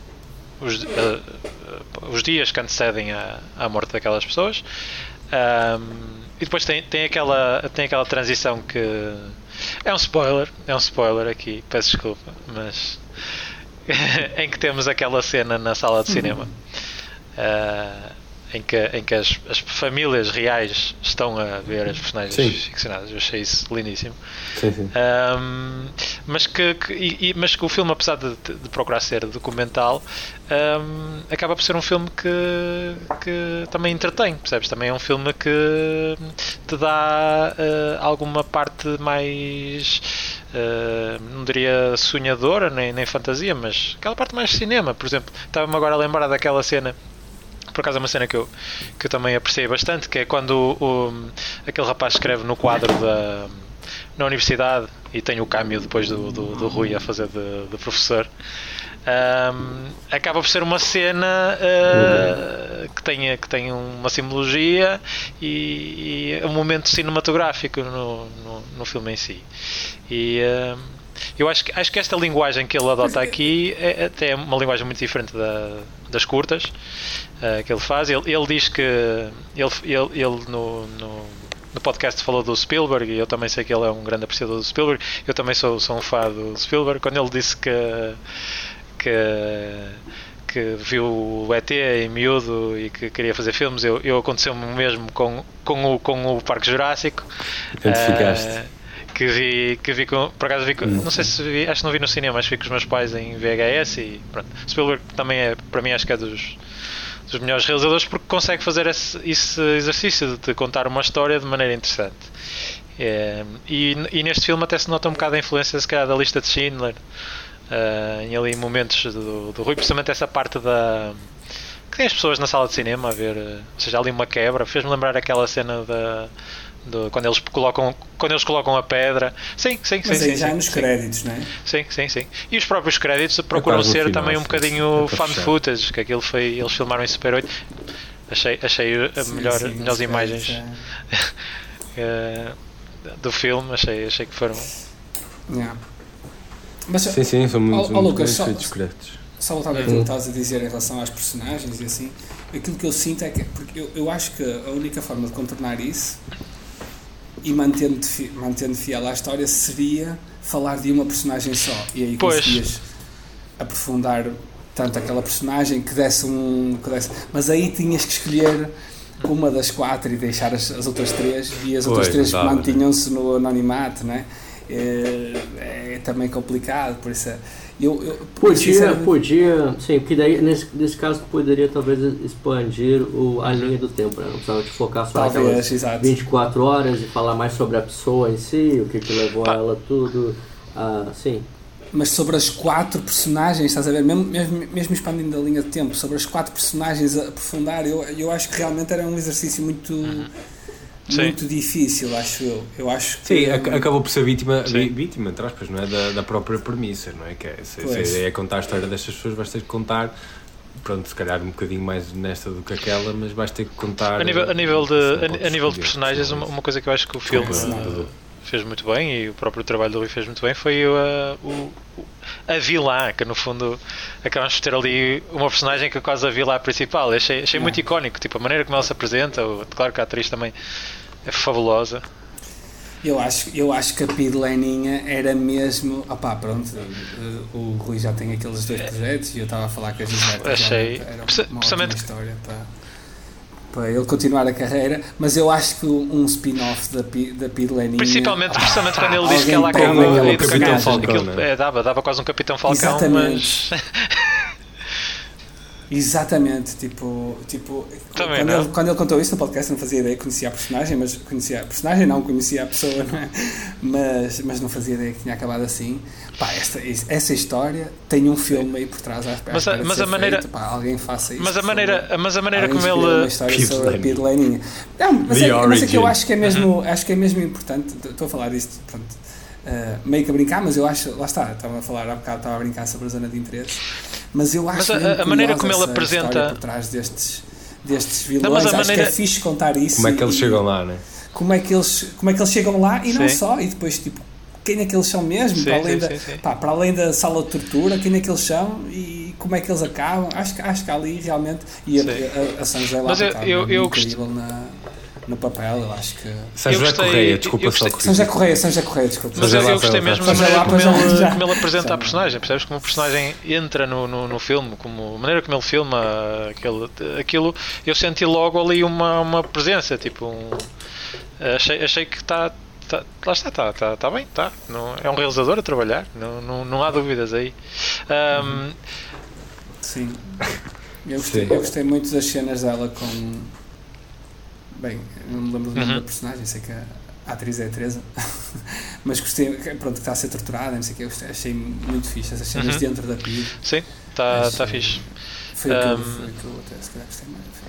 os dias que antecedem à morte daquelas pessoas, e depois tem aquela transição que é um spoiler aqui, peço desculpa, mas em que temos aquela cena na sala de cinema em que as famílias reais estão a ver as personagens ficcionadas. Eu achei isso lindíssimo. Sim. Mas que o filme, apesar de procurar ser documental, acaba por ser um filme que também entretém, percebes? Também é um filme que te dá alguma parte mais, não diria sonhadora nem fantasia, mas aquela parte mais de cinema. Por exemplo, estava-me agora a lembrar daquela cena, por acaso é uma cena que eu também apreciei bastante, que é quando aquele rapaz escreve no quadro na universidade e tem o cameo depois do Rui a fazer de professor. Acaba por ser uma cena que tem uma simbologia e um momento cinematográfico no filme em si. E eu acho que esta linguagem que ele adota aqui é até uma linguagem muito diferente das curtas que ele faz. Ele diz que ele no podcast falou do Spielberg, e eu também sei que ele é um grande apreciador do Spielberg. Eu também sou um fã do Spielberg. Quando ele disse que viu o ET em miúdo e que queria fazer filmes, eu aconteceu-me o mesmo com o Parque Jurássico. Identificaste? Que vi por acaso não sei se vi, acho que não vi no cinema, mas vi com os meus pais em VHS. E pronto, Spielberg também para mim acho que é dos melhores realizadores, porque consegue fazer esse exercício de contar uma história de maneira interessante. E neste filme até se nota um bocado a influência, se calhar, da Lista de Schindler, em ali momentos do Rui, precisamente essa parte que tem as pessoas na sala de cinema a ver, ou seja, ali uma quebra. Fez-me lembrar aquela cena quando eles colocam a pedra. Sim. Já nos créditos, não é? Sim. E os próprios créditos procuram ser final, também um bocadinho fan footage, que aquilo foi, eles filmaram em Super 8. Achei melhores imagens do filme, achei que foram. Yeah. Mas, sim, são muito Lucas, bem feitos créditos. Só voltava a que estavas a dizer em relação às personagens e assim, aquilo que eu sinto é que, porque eu acho que a única forma de contornar isso e mantendo fiel à história seria falar de uma personagem só, e aí conseguias aprofundar tanto aquela personagem que desse mas aí tinhas que escolher uma das 4 e deixar as outras 3, e as outras 3 mantinham-se no anonimato, não é? É também complicado, por isso podia, sim, porque daí nesse caso poderia talvez expandir a linha do tempo, né? Não precisava te focar só naquelas 24 horas e falar mais sobre a pessoa em si, o que levou a ela tudo, sim. Mas sobre as 4 personagens, estás a ver, mesmo expandindo a linha de tempo, sobre as 4 personagens a aprofundar, eu acho que realmente era um exercício muito difícil, acho eu. Eu acho que... Sim, acabou por ser vítima, entre aspas, não é? Da própria premissa, não é? Que se a ideia é contar a história destas pessoas, vais ter que contar, pronto, se calhar um bocadinho mais nesta do que aquela, mas vais ter que contar... A nível de personagens, uma coisa que eu acho que o filme fez muito bem, e o próprio trabalho do Rui fez muito bem, foi a vilã, que no fundo acabamos de ter ali uma personagem que é quase a vilã principal. Achei muito icónico, tipo, a maneira como ela se apresenta. Claro que a atriz também é fabulosa. Eu acho que a Pidleninha era mesmo... pronto, o Rui já tem aqueles 2 projetos e eu estava a falar que a Gisele era uma ótima história para ele continuar a carreira, mas eu acho que um spin-off da Pidleninha... Principalmente quando ele diz que ela acaba o Capitão Falcão, dava quase um Capitão Falcão. Exatamente. Mas... Exatamente, quando ele contou isso no podcast, eu não fazia ideia, conhecia a personagem, conhecia a pessoa, não é? mas não fazia ideia que tinha acabado assim. Essa história tem um filme aí por trás, mas a maneira, alguém faça isso. Mas a maneira como ele... Uma história sobre a Pidleninha. Mas é que eu acho que é mesmo importante, estou a falar disto, pronto, meio que a brincar, mas eu acho, lá está, estava a falar há bocado, estava a brincar sobre a zona de interesse, mas eu acho que a maneira como ele apresenta por trás destes vilões, acho que é fixe contar isso. Como é que eles chegam lá, não é? Como é que eles chegam lá, e não só, e depois tipo, quem é que eles são mesmo, para além da sala de tortura, quem é que eles são e como é que eles acabam. Acho que ali realmente, e a Sanjay lá está incrível no papel, eu acho que... São José Correia, desculpa só. São José Correia, desculpa. Mas eu gostei mesmo da maneira como ele apresenta já. a personagem, percebes? Como o personagem entra no filme, como a maneira como ele filma aquilo, eu senti logo ali uma presença, tipo, achei que está bem, está. É um realizador a trabalhar, não há dúvidas aí. Sim. Eu gostei muito das cenas dela com... Bem, não me lembro do nome da personagem, sei que a atriz é a Teresa, mas gostei, pronto, que está a ser torturada, não sei o que, eu achei muito fixe essas cenas dentro da PID. Sim, está fixe. Foi o que eu até se calhar gostei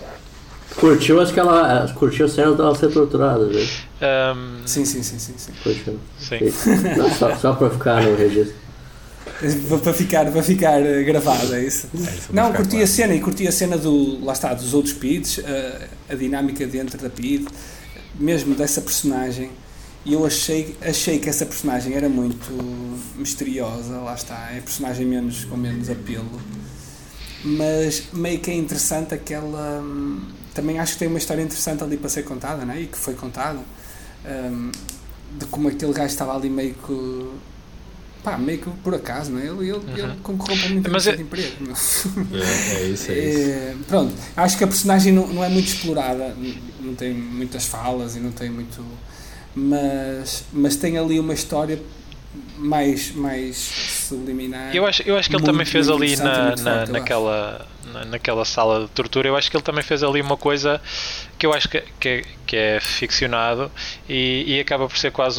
mais. Curtiu a cena dela ser torturada, né? Sim. Curtiu. Sim. Não, só para ficar no registro. Para ficar gravado, é isso? Não, curti a cena, e curti a cena dos outros PIDs, a dinâmica dentro da PID, mesmo dessa personagem, e eu achei que essa personagem era muito misteriosa, lá está, é a personagem com menos apelo, mas meio que é interessante aquela... Também acho que tem uma história interessante ali para ser contada, não é? E que foi contada, de como aquele gajo estava ali meio que por acaso, não é? Ele concorreu para muita coisa de emprego. É isso. Pronto, acho que a personagem não é muito explorada, não tem muitas falas e não tem muito... Mas tem ali uma história mais subliminar. Eu acho que ele também fez ali naquela sala de tortura, eu acho que ele também fez ali uma coisa que eu acho que é ficcionado e acaba por ser quase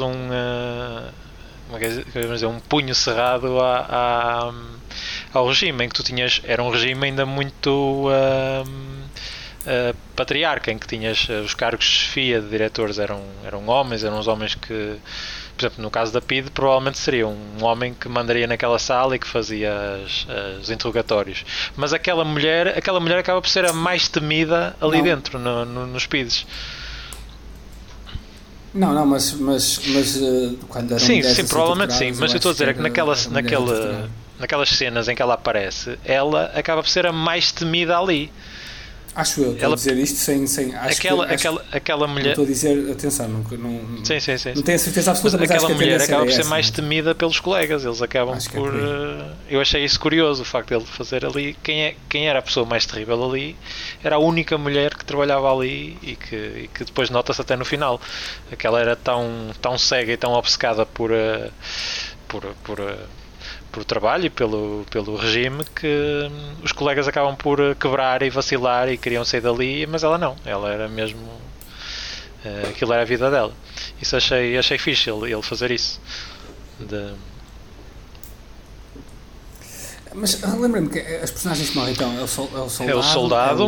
um punho cerrado ao regime, em que tu tinhas, era um regime ainda muito patriarca, em que tinhas os cargos de chefia de diretores eram os homens que, por exemplo, no caso da PID, provavelmente seria um homem que mandaria naquela sala e que fazia os interrogatórios, mas aquela mulher acaba por ser a mais temida ali dentro, nos PIDs. Não, mas quando era sim, provavelmente sim, mas eu estou a dizer é que naquelas cenas em que ela aparece, ela acaba por ser a mais temida ali. Acho eu, estou a dizer isto sem aquela mulher. Estou a dizer, atenção, não tenho a certeza absoluta, mas aquela acho que mulher acaba por ser essa, mais temida pelos colegas, eles acabam por... eu achei isso curioso, o facto de ele fazer ali, quem era a pessoa mais terrível ali, era a única mulher que trabalhava ali e que depois nota-se até no final. Aquela era tão cega e tão obcecada por trabalho e pelo regime que os colegas acabam por quebrar e vacilar e queriam sair dali, mas ela não, ela era mesmo aquilo era a vida dela. Isso achei fixe ele fazer isso. Mas lembra-me que as personagens que morrem então é o soldado,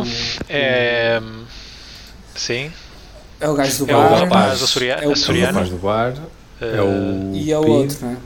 sim, é o gajo do bar, é o rapaz açoriano, o rapaz do bar, e é o outro, não é?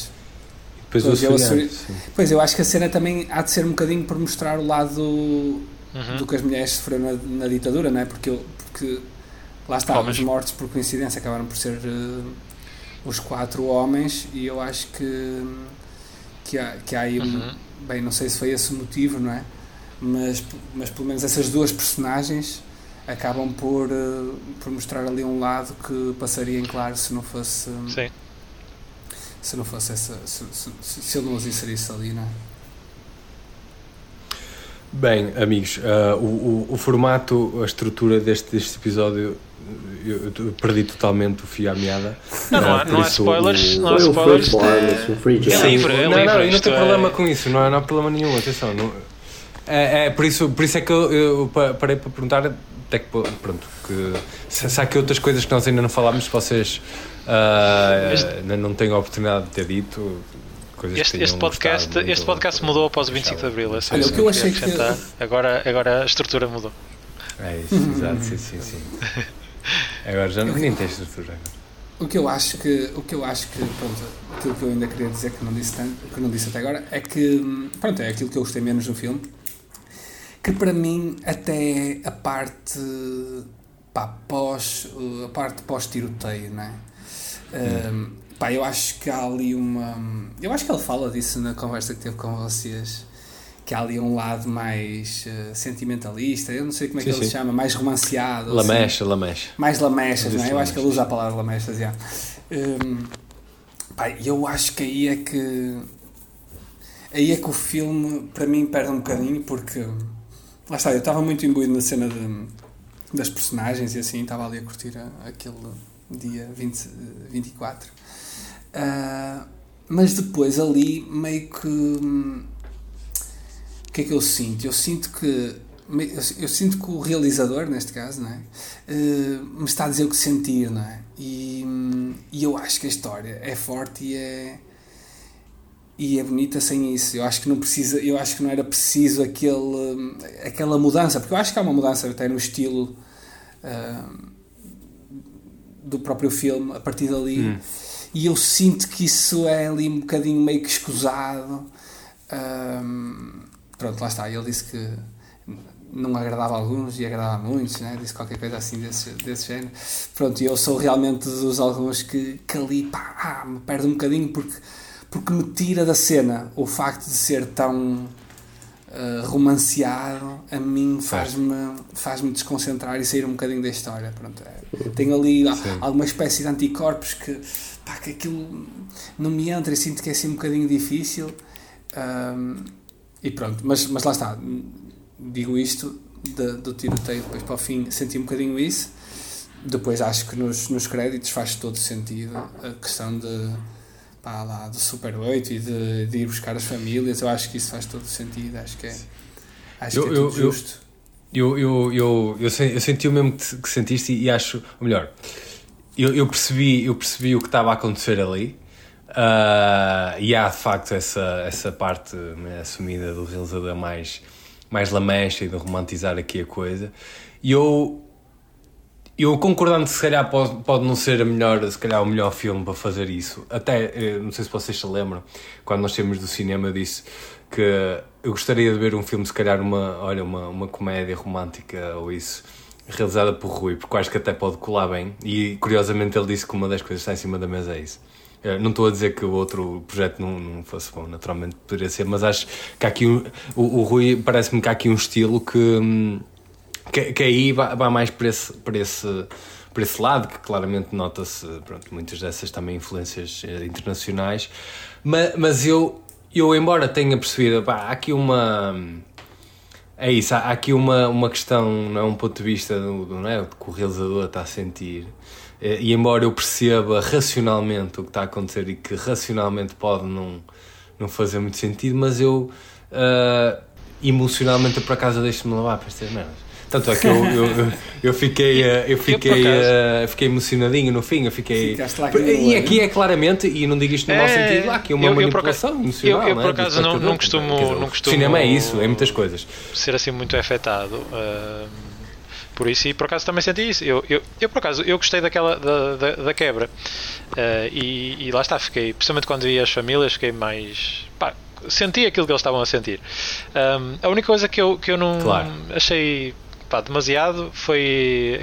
Pois eu acho que a cena também há de ser um bocadinho por mostrar o lado do que as mulheres sofreram na ditadura, não é? Porque lá está, os mortos por coincidência acabaram por ser os 4 homens, e eu acho que há aí bem, não sei se foi esse o motivo, não é? Mas pelo menos essas duas personagens acabam por mostrar ali um lado que passaria em claro se não fosse... Sim. Se não fosse se ele não os inserisse ali, não é? Bem, amigos, o formato, a estrutura deste episódio, eu perdi totalmente o fio à meada. Não há spoilers. Não há spoilers. É livre. Não tem problema com isso, não há problema nenhum, atenção. Por isso é que eu parei para perguntar até que, pronto, se há aqui outras coisas que nós ainda não falámos, se vocês não têm a oportunidade de ter dito coisas este podcast mudou após o 25 de Abril. Olha, o que eu achei que... Agora a estrutura mudou. É isso, exato, sim. Agora já nem tem estrutura. O que eu acho que pronto, aquilo que eu ainda queria dizer que não disse até agora é que, pronto, é aquilo que eu gostei menos no filme, que para mim até a parte pós-tiroteio, não é? Eu acho que há ali eu acho que ele fala disso na conversa que teve com vocês, que há ali um lado mais sentimentalista, eu não sei como é que ele se chama, mais romanceado. Lamecha. Mais lamechas, não é? Eu acho que ele usa a palavra lamechas, já. Eu acho que aí é que o filme, para mim, perde um bocadinho, porque, lá está, eu estava muito imbuído na cena das personagens e assim, estava ali a curtir aquele dia 24. Mas depois ali, meio que... O que é que eu sinto? Eu sinto que o realizador, neste caso, não é? Me está a dizer o que sentir, não é? E eu acho que a história é forte e é bonita sem isso. Eu acho que não era preciso aquela mudança, porque eu acho que há uma mudança até no estilo do próprio filme a partir dali. E eu sinto que isso é ali um bocadinho meio que escusado. Pronto, lá está, ele disse que não agradava a alguns e agradava a muitos, né? Disse qualquer coisa assim desse género. Pronto, e eu sou realmente dos alguns que ali me perde um bocadinho porque me tira da cena o facto de ser tão romanceado. A mim faz-me desconcentrar e sair um bocadinho da história. Pronto, tenho ali alguma espécie de anticorpos que aquilo não me entra e sinto que é assim um bocadinho difícil. E pronto, mas lá está, digo isto do tiroteio depois para o fim, senti um bocadinho isso. Depois acho que nos créditos faz todo sentido a questão lá do Super 8 e de ir buscar as famílias. Eu acho que isso faz todo sentido, acho que é tudo justo. Eu senti o mesmo que sentiste e acho, ou melhor, eu percebi o que estava a acontecer ali. E há de facto essa parte, né, assumida do realizador mais lamecha e de romantizar aqui a coisa. E eu concordando que se calhar pode não ser o melhor filme para fazer isso. Até, não sei se vocês se lembram, quando nós saímos do cinema, eu disse que eu gostaria de ver um filme, se calhar uma comédia romântica ou isso, realizada por Rui, porque eu acho que até pode colar bem. E curiosamente ele disse que uma das coisas que está em cima da mesa é isso. Não estou a dizer que o outro projeto não fosse bom, naturalmente poderia ser, mas acho que há aqui o Rui, parece-me que há aqui um estilo que aí vai mais para esse lado, que claramente nota-se, pronto, muitas dessas também influências internacionais, mas eu embora tenha percebido, há aqui há aqui uma questão, não é, um ponto de vista não é, que o realizador está a sentir. E embora eu perceba racionalmente o que está a acontecer e que racionalmente pode não fazer muito sentido, mas eu emocionalmente por acaso deixo-me levar para estas merdas. Tanto é que eu fiquei emocionadinho no fim, e aqui é claramente, e não digo isto no mau sentido, há aqui uma manipulação emocional. Eu por acaso não costumo... O cinema é isso, é muitas coisas. Ser assim muito afetado... Por isso, e por acaso também senti isso. Eu por acaso, eu gostei da quebra. E lá está, fiquei, principalmente quando vi as famílias, fiquei mais... senti aquilo que eles estavam a sentir. A única coisa que eu não achei demasiado foi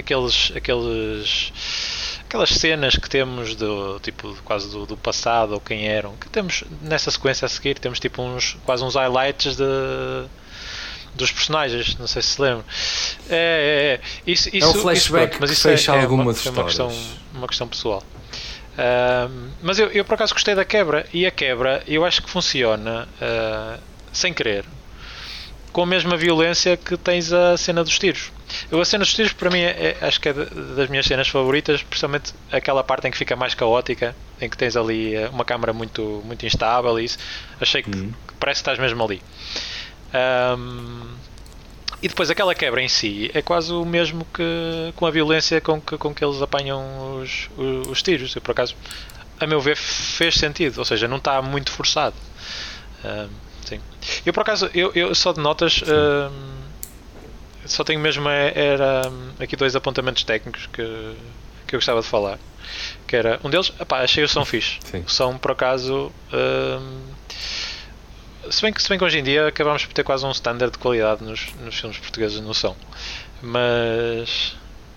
aquelas cenas que temos quase do passado, ou quem eram, que temos nessa sequência a seguir, temos tipo quase uns highlights dos personagens, não sei se lembram. Isso, é um flashback, mas isso fecha algumas histórias. Uma questão pessoal. Mas eu por acaso gostei da quebra, e a quebra eu acho que funciona sem querer, com a mesma violência que tens a cena dos tiros. A cena dos tiros para mim acho que é das minhas cenas favoritas, principalmente aquela parte em que fica mais caótica, em que tens ali uma câmara muito, muito instável, e isso achei que parece que estás mesmo ali. E depois aquela quebra em si é quase o mesmo que com a violência com que eles apanham os tiros. Eu por acaso, a meu ver, fez sentido, ou seja, não está muito forçado. Sim. Eu por acaso, eu só de notas, só tenho mesmo era aqui 2 apontamentos técnicos que eu gostava de falar, que era um deles, achei o som fixe. Sim. O som por acaso, se bem que hoje em dia acabamos por ter quase um standard de qualidade nos filmes portugueses no som, mas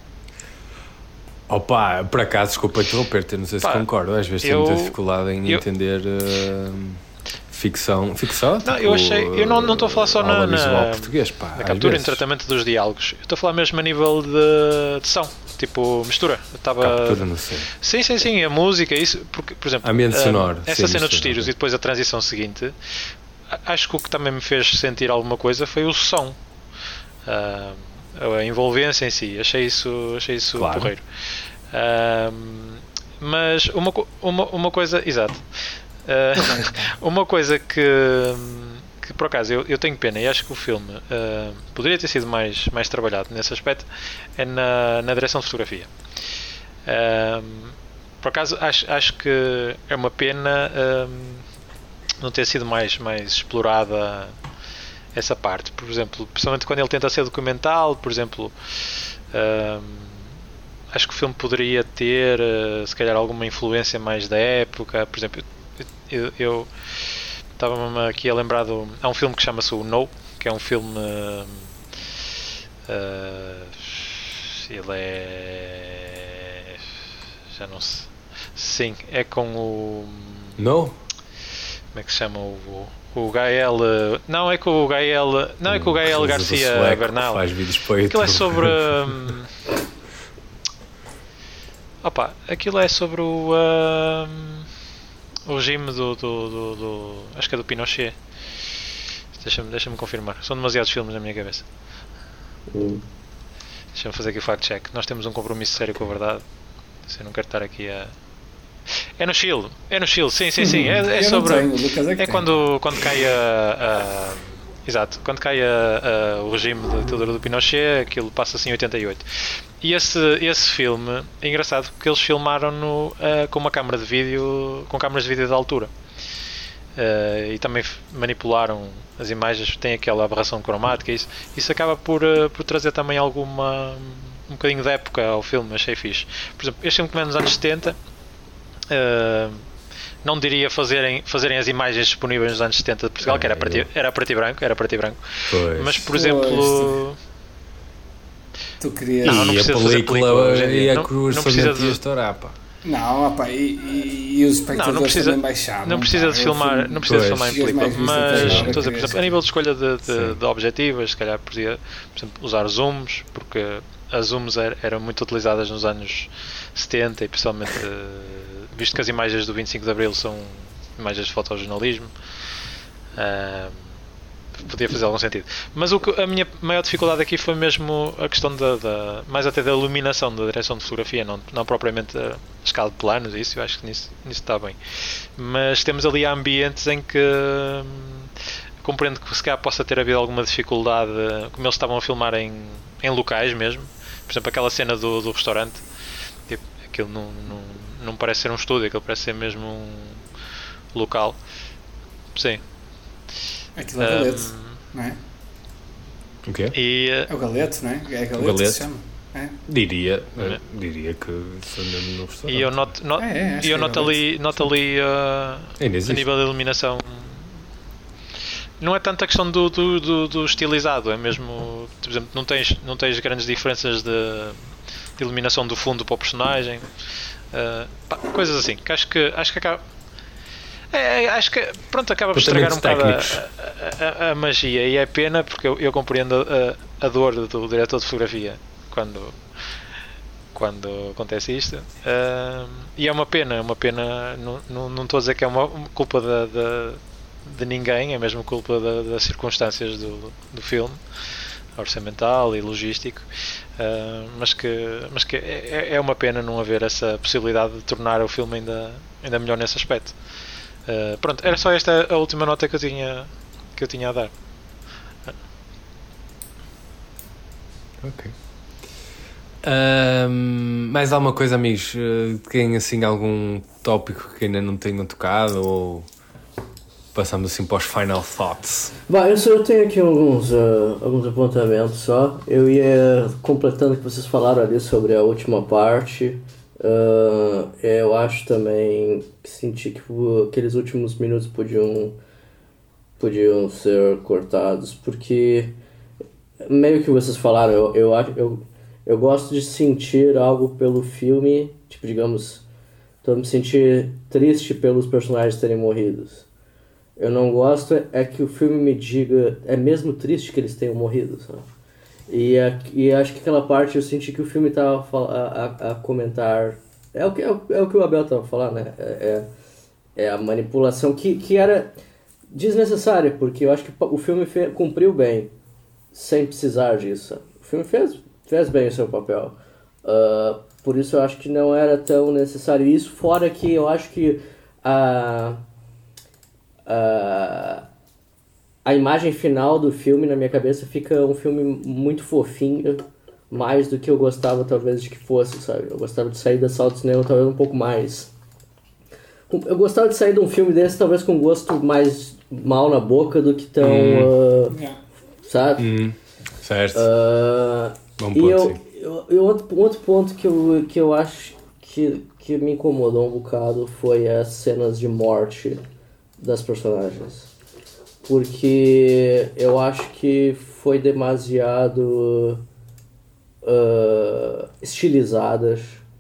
por acaso, desculpa interromper-te, não sei se concordo, às vezes tenho muita dificuldade em entender ficção não, tipo, eu não estou a falar só na português, pá, na captura e no tratamento dos diálogos. Eu estou a falar mesmo a nível de som, tipo mistura. Captura, não sei. Sim, a música, isso, porque, por exemplo, ambiente sonoro, essa sim, cena dos mistura, tiros e depois a transição seguinte, acho que o que também me fez sentir alguma coisa foi o som. A envolvência em si, achei isso claro. Porreiro. Mas uma coisa, exato, uma coisa que por acaso eu tenho pena e acho que o filme poderia ter sido mais trabalhado nesse aspecto, é na direção de fotografia. Por acaso acho que é uma pena não ter sido mais explorada essa parte, por exemplo, principalmente quando ele tenta ser documental, por exemplo, acho que o filme poderia ter se calhar alguma influência mais da época. Por exemplo, eu estava-me aqui a lembrar há um filme que chama-se o No, que é um filme ele é, já não sei, sim, é com o No? Como é que se chama o Gael? Não é com o Gael. Não é com o Gael Garcia Bernal. Faz vídeos para aquilo é sobre. Aquilo é sobre o regime do acho que é do Pinochet. Deixa-me confirmar. São demasiados filmes na minha cabeça. Deixa-me fazer aqui o fact check. Nós temos um compromisso sério com a verdade. Eu não quero estar aqui a. É no Chile, sim. É sobre. É quando cai exato, quando cai o regime da ditadura do Pinochet, aquilo passa-se em 88. E esse filme é engraçado porque eles filmaram-no com uma câmara de vídeo, com câmaras de vídeo de altura. E também manipularam as imagens, tem aquela aberração cromática. Isso acaba por trazer também um bocadinho de época ao filme, achei fixe. Por exemplo, este filme que vem nos anos 70. Não diria fazerem as imagens disponíveis nos anos 70 de Portugal, que era preto e branco. Pois. Mas, por exemplo, tu querias... não precisa fazer película hoje em dia. Não precisa de estourar, pá. Não, opa, e os espectadores também baixavam. Não precisa de filmar em película, mas estou a dizer, por exemplo, a nível de escolha de objetivas, se calhar podia, por exemplo, usar zooms, porque as zooms eram muito utilizadas nos anos 70 e principalmente visto que as imagens do 25 de Abril são imagens de fotojornalismo, podia fazer algum sentido. Mas a minha maior dificuldade aqui foi mesmo a questão mais até da iluminação, da direção de fotografia, não propriamente a escala de planos, isso eu acho que nisso está bem. Mas temos ali ambientes em que compreendo que se calhar possa ter havido alguma dificuldade, como eles estavam a filmar em locais mesmo. Por exemplo, aquela cena do restaurante, tipo, aquilo não parece ser um estúdio, aquilo parece ser mesmo um local. Sim. Aquilo é Galete, não é? O quê? É o Galete, não é? É Galete que se chama. É. Diria que isso anda no restaurante. E eu noto ali a nível de iluminação. Não é tanto a questão do estilizado, é mesmo, por exemplo, não tens grandes diferenças de iluminação do fundo para o personagem, coisas assim, que acho que acaba. Acho que pronto, acaba por estragar um bocado a magia, e é pena porque eu compreendo a dor do diretor de fotografia quando acontece isto, e é uma pena, não estou a dizer que é uma culpa de ninguém, é mesmo culpa das circunstâncias do filme, orçamental e logístico, mas que é uma pena não haver essa possibilidade de tornar o filme ainda melhor nesse aspecto. Pronto, era só esta a última nota que eu tinha a dar. Ok. Mais alguma coisa, amigos? Tem assim algum tópico que ainda não tenham tocado, ou passamos assim para os final thoughts? Eu tenho aqui alguns apontamentos só. Eu ia completando o que vocês falaram ali sobre a última parte. Eu acho também que senti que aqueles últimos minutos podiam ser cortados, porque meio que vocês falaram, eu gosto de sentir algo pelo filme, tipo, digamos, me sentir triste pelos personagens terem morrido. Eu não gosto é que o filme me diga... É mesmo triste que eles tenham morrido, sabe? E acho que aquela parte eu senti que o filme tava a comentar... É o que o Abel tava falando, né? É a manipulação que era desnecessária, porque eu acho que o filme cumpriu bem, sem precisar disso, sabe? O filme fez bem o seu papel. Por isso eu acho que não era tão necessário isso, fora que eu acho que a imagem final do filme na minha cabeça fica um filme muito fofinho, mais do que eu gostava talvez de que fosse, sabe? Eu gostava de sair da sala de cinema talvez um pouco mais... Eu gostava de sair de um filme desse talvez com gosto mais mal na boca do que tão... sabe? Certo. Bom E ponto, outro ponto que eu acho que me incomodou um bocado foi as cenas de morte das personagens. Porque eu acho que foi demasiado estilizadas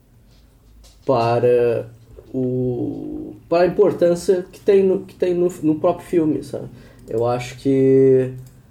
para a importância que tem no próprio filme, sabe? Eu acho que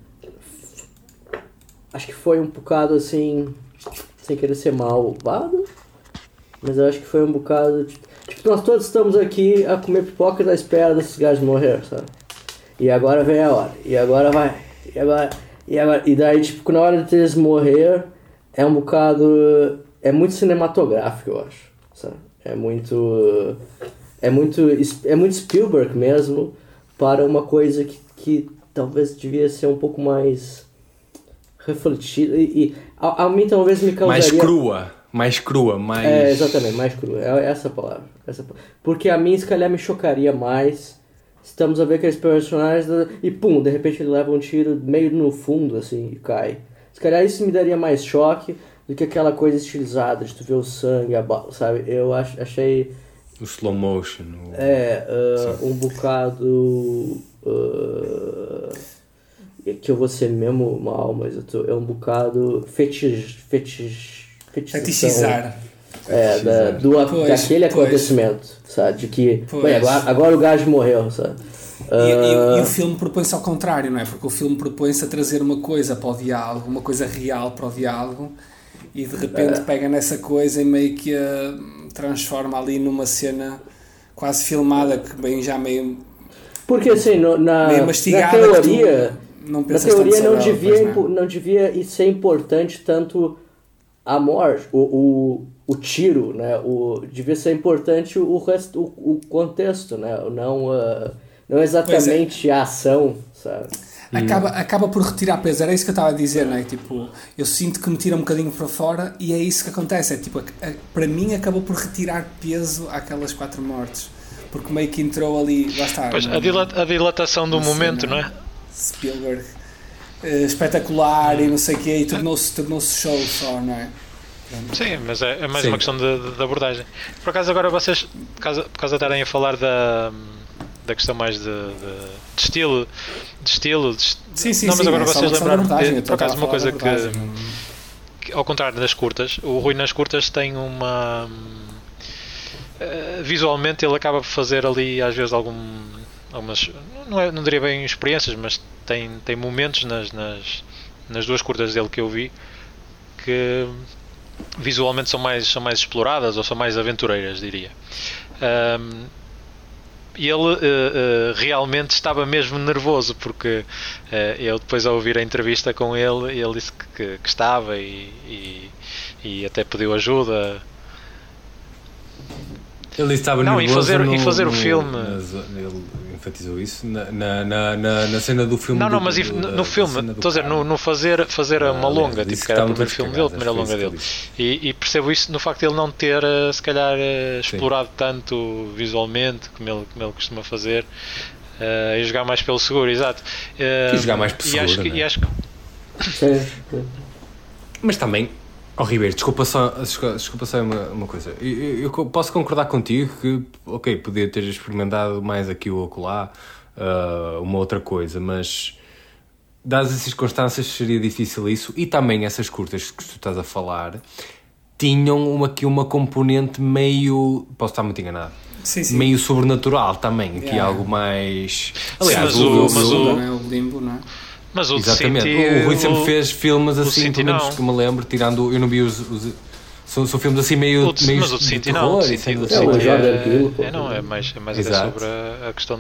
foi um bocado assim, sem querer ser malvado, mas eu acho que foi um bocado tipo, nós todos estamos aqui a comer pipoca na espera desses gajos morrer, sabe? E agora vem a hora, e agora vai, e daí tipo, na hora de eles morrer é um bocado, é muito cinematográfico, eu acho, sabe? É muito Spielberg mesmo, para uma coisa que talvez devia ser um pouco mais refletida e a mim talvez me causaria... Mais crua, mais... exatamente, mais crua, é essa palavra. Porque a mim, se calhar, me chocaria mais. Estamos a ver aqueles personagens e pum, de repente ele leva um tiro meio no fundo, assim, e cai. Se calhar isso me daria mais choque do que aquela coisa estilizada de tu ver o sangue, sabe? Eu achei... O slow motion. Um bocado... que eu vou ser mesmo mal, mas é um bocado fetichizar. Daquele acontecimento, sabe? De que, bem, agora o gajo morreu, sabe? E o filme propõe-se ao contrário, não é? Porque o filme propõe-se a trazer uma coisa para o diálogo, uma coisa real para o diálogo, e de repente pega nessa coisa e meio que a transforma ali numa cena quase filmada, que bem já meio... Porque assim, na teoria... Na teoria não devia ser importante tanto a morte, o tiro, né? Devia ser importante o resto, o contexto, né? Não exatamente a ação, sabe? Acaba por retirar peso, era isso que eu estava a dizer, não é? Tipo, eu sinto que me tira um bocadinho para fora e é isso que acontece, é tipo, para mim acabou por retirar peso àquelas 4 mortes, porque meio que entrou ali, lá está. Pois, a dilatação do momento, não é? Spielberg espetacular e não sei o quê, e tornou-se show só, não é? Sim, mas é mais uma questão de abordagem. Por acaso agora vocês, por causa de estarem a falar da questão mais de estilo, sim, não, mas agora vocês lembraram por acaso uma coisa que ao contrário das curtas, o Rui nas curtas tem uma visualmente ele acaba por fazer ali às vezes algumas, não diria bem experiências, mas tem momentos nas 2 curtas dele que eu vi que visualmente são mais exploradas ou são mais aventureiras, diria. E ele realmente estava mesmo nervoso, porque eu depois ao ouvir a entrevista com ele disse que estava e até pediu ajuda. Ele estava nervoso e fazer o filme. Ele enfatizou isso na cena do filme. Não, mas no filme, estou a dizer, no fazer uma longa, tipo, que era o primeiro filme dele, a primeira longa dele. E percebo isso no facto de ele não ter, se calhar, explorado tanto visualmente como ele costuma fazer, e jogar mais pelo seguro, exato. E jogar mais pelo seguro. E acho que... Mas também. Ribeiro, desculpa só uma coisa. Eu posso concordar contigo que, ok, podia ter experimentado mais aqui ou acolá, uma outra coisa, mas dadas as circunstâncias seria difícil isso, e também essas curtas que tu estás a falar tinham aqui uma componente meio... Posso estar muito enganado. Sim. meio sobrenatural também, aqui Yeah. algo mais... Aliás, o Limbo, não é? Mas o Exatamente, City, o Rui sempre fez filmes assim, City pelo menos não. que me lembro, tirando, eu não vi são filmes assim meio mas o de City não. terror, O e City, sendo o assim. É, o City Jordan Peele, pô. é mais até Exato. sobre a questão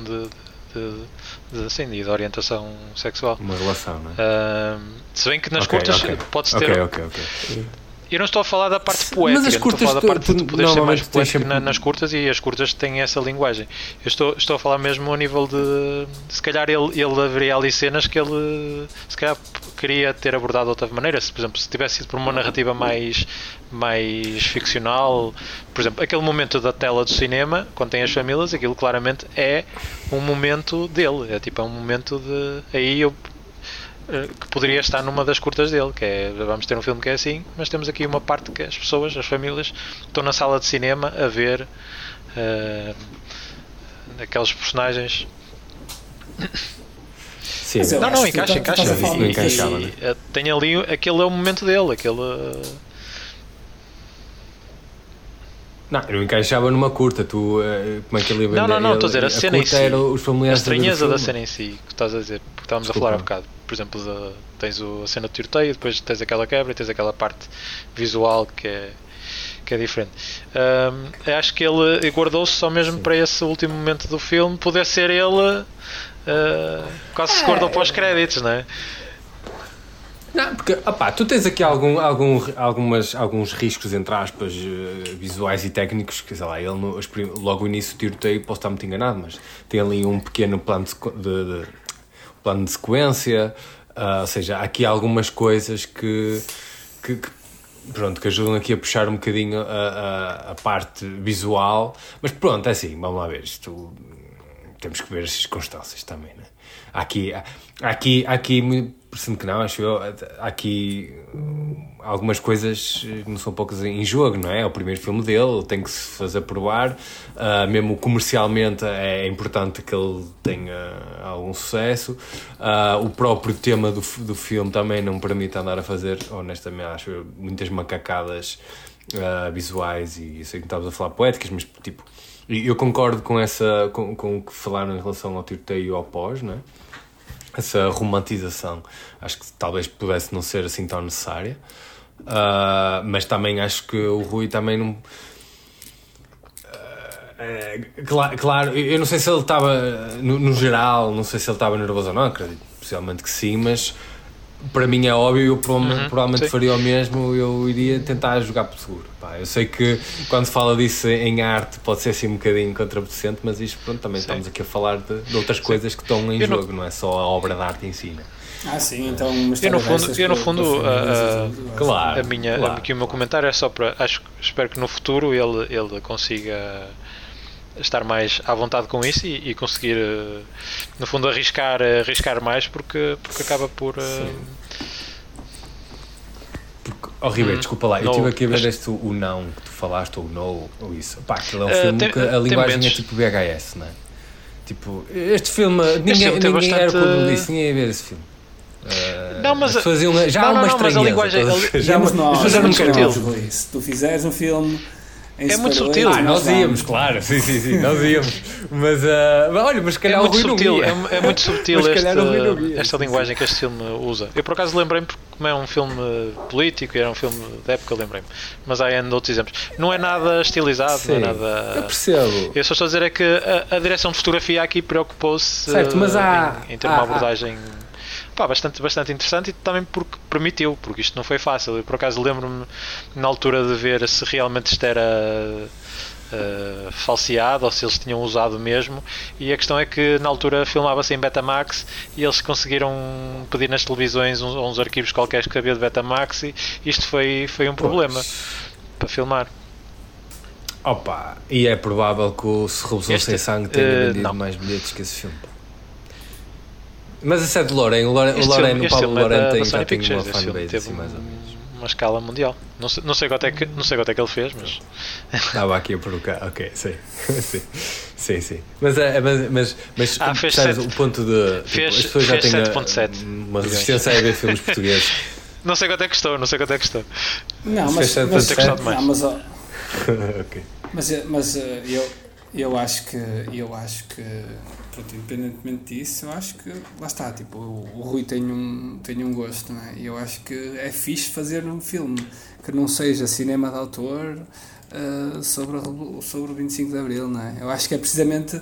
de orientação sexual. Uma relação, não é? Se bem que nas Ok, curtas ok. pode-se ter. Ok. Eu não estou a falar da parte poética, Mas as não curtas estou a falar da parte de poder ser mais normalmente tens poético sempre- nas curtas, e as curtas têm essa linguagem. Eu estou a falar mesmo ao nível de se calhar ele haveria ali cenas que ele se calhar queria ter abordado de outra maneira. Se, por exemplo, se tivesse sido por uma narrativa mais ficcional, por exemplo, aquele momento da tela do cinema, quando tem as famílias, aquilo claramente é um momento dele, é um momento de... Aí eu que poderia estar numa das curtas dele, que é, vamos ter um filme que é assim, mas temos aqui uma parte que as pessoas, as famílias, estão na sala de cinema a ver aqueles personagens. Sim, Mas eu Não, acho que encaixa. tu estás a falar Não muito encaixava, aí. né? Tem ali, aquele é o momento dele, aquele... Não, eu não encaixava numa curta, tu, como é que ele ia vender? Não, estou a dizer, a cena em curta si, era os a familiares estranheza da filme. cena em si, que estás a dizer, porque estávamos Desculpa. a falar há bocado. Por exemplo, tens a cena de tiroteio, depois tens aquela quebra e tens aquela parte visual que é diferente. Eu acho que ele guardou-se só mesmo para esse último momento do filme poder ser ele, quase se guardou para os créditos, não é? Não, porque, opá, tu tens aqui alguns riscos, entre aspas, visuais e técnicos, que sei lá, ele logo no início do tiroteio, posso estar muito enganado, mas tem ali um pequeno plano plano de sequência, ou seja, há aqui algumas coisas que ajudam aqui a puxar um bocadinho a parte visual, mas pronto, é assim, vamos lá ver, isto temos que ver as circunstâncias também, né? Há aqui parecendo que não, acho eu, há aqui algumas coisas não são poucas em jogo, não é? É o primeiro filme dele, tem que se fazer provar, mesmo comercialmente é importante que ele tenha algum sucesso, o próprio tema do filme também não permite andar a fazer, honestamente acho eu, muitas macacadas visuais, e eu sei que estávamos a falar poéticas, mas tipo, eu concordo com o que falaram em relação ao tiroteio e ao pós, não é? Essa romantização acho que talvez pudesse não ser assim tão necessária, mas também acho que o Rui também não... Claro, eu não sei se ele estava no geral, não sei se ele estava nervoso ou não, acredito possivelmente que sim, mas para mim é óbvio, eu provavelmente faria o mesmo, eu iria tentar jogar por seguro. Pá, eu sei que quando se fala disso em arte pode ser assim um bocadinho contraproducente, mas isto pronto, também estamos aqui a falar de outras coisas que estão em jogo, não é só a obra de arte em si, né? Sim, então no fundo claro, aqui o meu comentário é só para, espero que no futuro ele consiga estar mais à vontade com isso e conseguir no fundo arriscar mais, porque acaba por Ribeiro, desculpa lá, eu estive aqui a ver o não que tu falaste, ou o no, ou isso. Pá, aquilo é um filme que a linguagem é tipo VHS, não é? Tipo, este filme, ninguém era por isso, ninguém ia ver esse filme. Não, mas faziam já uma estranheza, mas a linguagem já não querem. Se tu fizeres um filme é muito subtil. Nós íamos, claro, sim, nós íamos. Mas, olha, mas se calhar o Rui não ia. É muito subtil esta linguagem que este filme usa. Eu por acaso lembrei-me, porque como é um filme político e era um filme de época, lembrei-me. Mas há ainda outros exemplos. Não é nada estilizado, não é nada... Eu percebo. Eu só estou a dizer é que a direção de fotografia aqui preocupou-se em ter uma abordagem... bastante interessante, e também porque permitiu, porque isto não foi fácil. Eu por acaso lembro-me na altura de ver se realmente isto era falseado ou se eles tinham usado mesmo, e a questão é que na altura filmava-se em Betamax e eles conseguiram pedir nas televisões uns arquivos qualquer que havia de Betamax, e isto foi um problema para filmar. Opa, e é provável que o Se Revolução Sem Sangue tenha vendido mais bilhetes que esse filme. Mas esse é de Lorraine. O Paulo Lorraine já tem uma fanbase assim, mais ou menos. Uma escala mundial. Não sei quanto é que ele fez, mas... Estava aqui a provocar. Ok, sim. Mas fez sabes, 7, o ponto de... Fez 7.7. Uma resistência a ver filmes portugueses. Não sei quanto é que estou. Não, mas... Deve ter custado mais. Ok. Mas eu acho que pronto, independentemente disso, eu acho que lá está, tipo, o Rui tem um gosto, não é? E eu acho que é fixe fazer um filme que não seja cinema de autor sobre o 25 de Abril, não é? Eu acho que é precisamente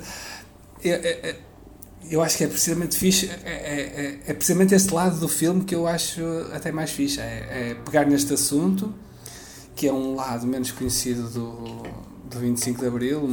fixe, é precisamente este lado do filme que eu acho até mais fixe, é pegar neste assunto, que é um lado menos conhecido do 25 de Abril,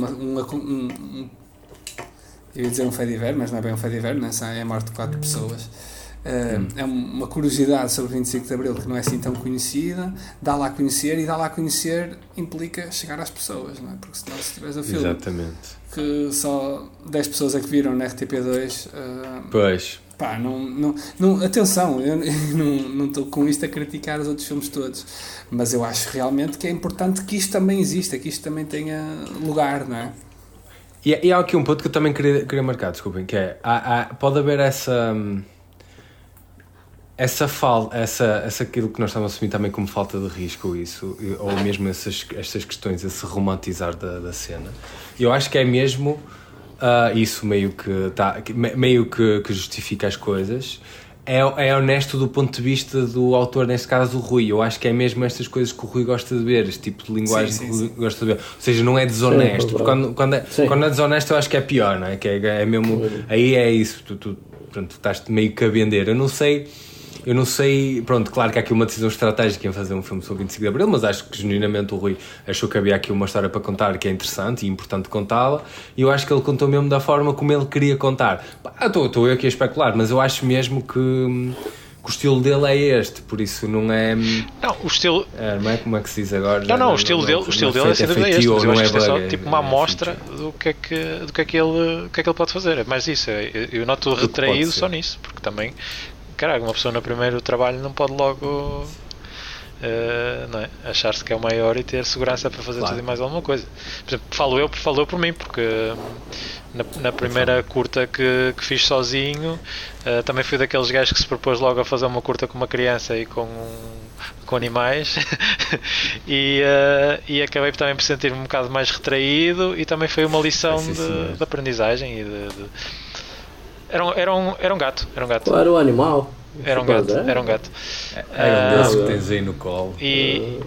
eu ia dizer um fediver, mas não é bem um fediver, não é a morte de 4 pessoas. É uma curiosidade sobre o 25 de Abril que não é assim tão conhecida, dá-la a conhecer implica chegar às pessoas, não é? Porque senão, se tiveres o filme que só 10 pessoas é que viram na RTP2, pois. Pá, não, atenção, eu não estou com isto a criticar os outros filmes todos, mas eu acho realmente que é importante que isto também exista, que isto também tenha lugar, não é? E há aqui um ponto que eu também queria marcar, desculpem, que é, pode haver aquilo que nós estamos a assumir também como falta de risco, isso, ou mesmo estas questões, esse romantizar da cena. Eu acho que é mesmo isso meio que justifica as coisas. É honesto do ponto de vista do autor, neste caso o Rui. Eu acho que é mesmo estas coisas que o Rui gosta de ver, este tipo de linguagem que o Rui gosta de ver. Ou seja, não é desonesto. Porque quando é desonesto, eu acho que é pior, não é? Que é mesmo. Aí é isso, tu estás meio que a vender. Eu não sei, pronto, claro que há aqui uma decisão estratégica em fazer um filme sobre o 25 de Abril, mas acho que genuinamente o Rui achou que havia aqui uma história para contar que é interessante e importante contá-la, e eu acho que ele contou mesmo da forma como ele queria contar. Estou eu aqui a especular, mas eu acho mesmo que o estilo dele é este, por isso não é... Não, o estilo... não é como é que se diz agora? Não, o estilo dele é sem dúvida este, mas eu acho que é só tipo uma amostra do que é que ele pode fazer, é mais isso, eu noto retraído só nisso, porque também... Caralho, uma pessoa no primeiro trabalho não pode logo não é? Achar-se que é o maior e ter segurança para fazer tudo e mais alguma coisa. Por exemplo, falo eu por mim, porque na primeira curta que fiz sozinho, também fui daqueles gajos que se propôs logo a fazer uma curta com uma criança e com animais e acabei também por sentir-me um bocado mais retraído, e também foi uma lição de aprendizagem e Era um gato. Qual era o animal? Era um gato. Era um desses que tens aí no colo. E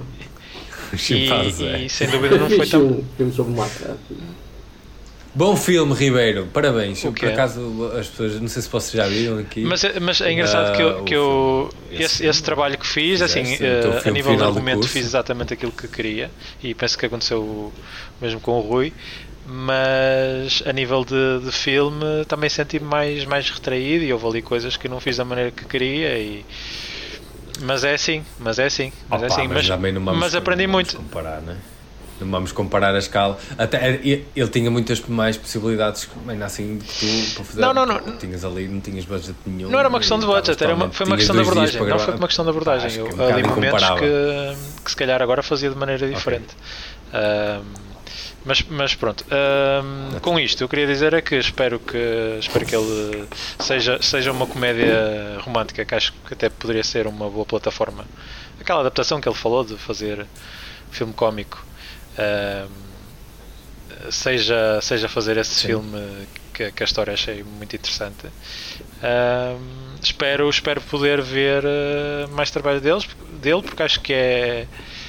sem dúvida não foi tão... filme sobre macaco. Bom filme, Ribeiro, parabéns. Por acaso as pessoas, não sei se vocês já viram aqui. Mas é engraçado que eu esse trabalho que fiz, assim, a nível de argumento, fiz exatamente aquilo que queria, e penso que aconteceu mesmo com o Rui. Mas a nível de filme também senti-me mais retraído, e houve ali coisas que não fiz da maneira que queria, mas é assim, mas aprendi muito. Comparar, né? Não vamos comparar a escala. Até ele tinha muitas mais possibilidades, ainda assim, que tu para fazer. Não. Tinhas ali, não tinhas budget nenhum. Não era uma questão de budget, foi uma questão de abordagem. Não foi uma questão de abordagem. Eu ali momentos que se calhar agora fazia de maneira diferente. Mas pronto, com isto eu queria dizer é que espero que ele seja uma comédia romântica, que acho que até poderia ser uma boa plataforma. Aquela adaptação que ele falou de fazer filme cómico, seja fazer esse filme que a história achei muito interessante. Espero poder ver mais trabalho dele, porque acho que é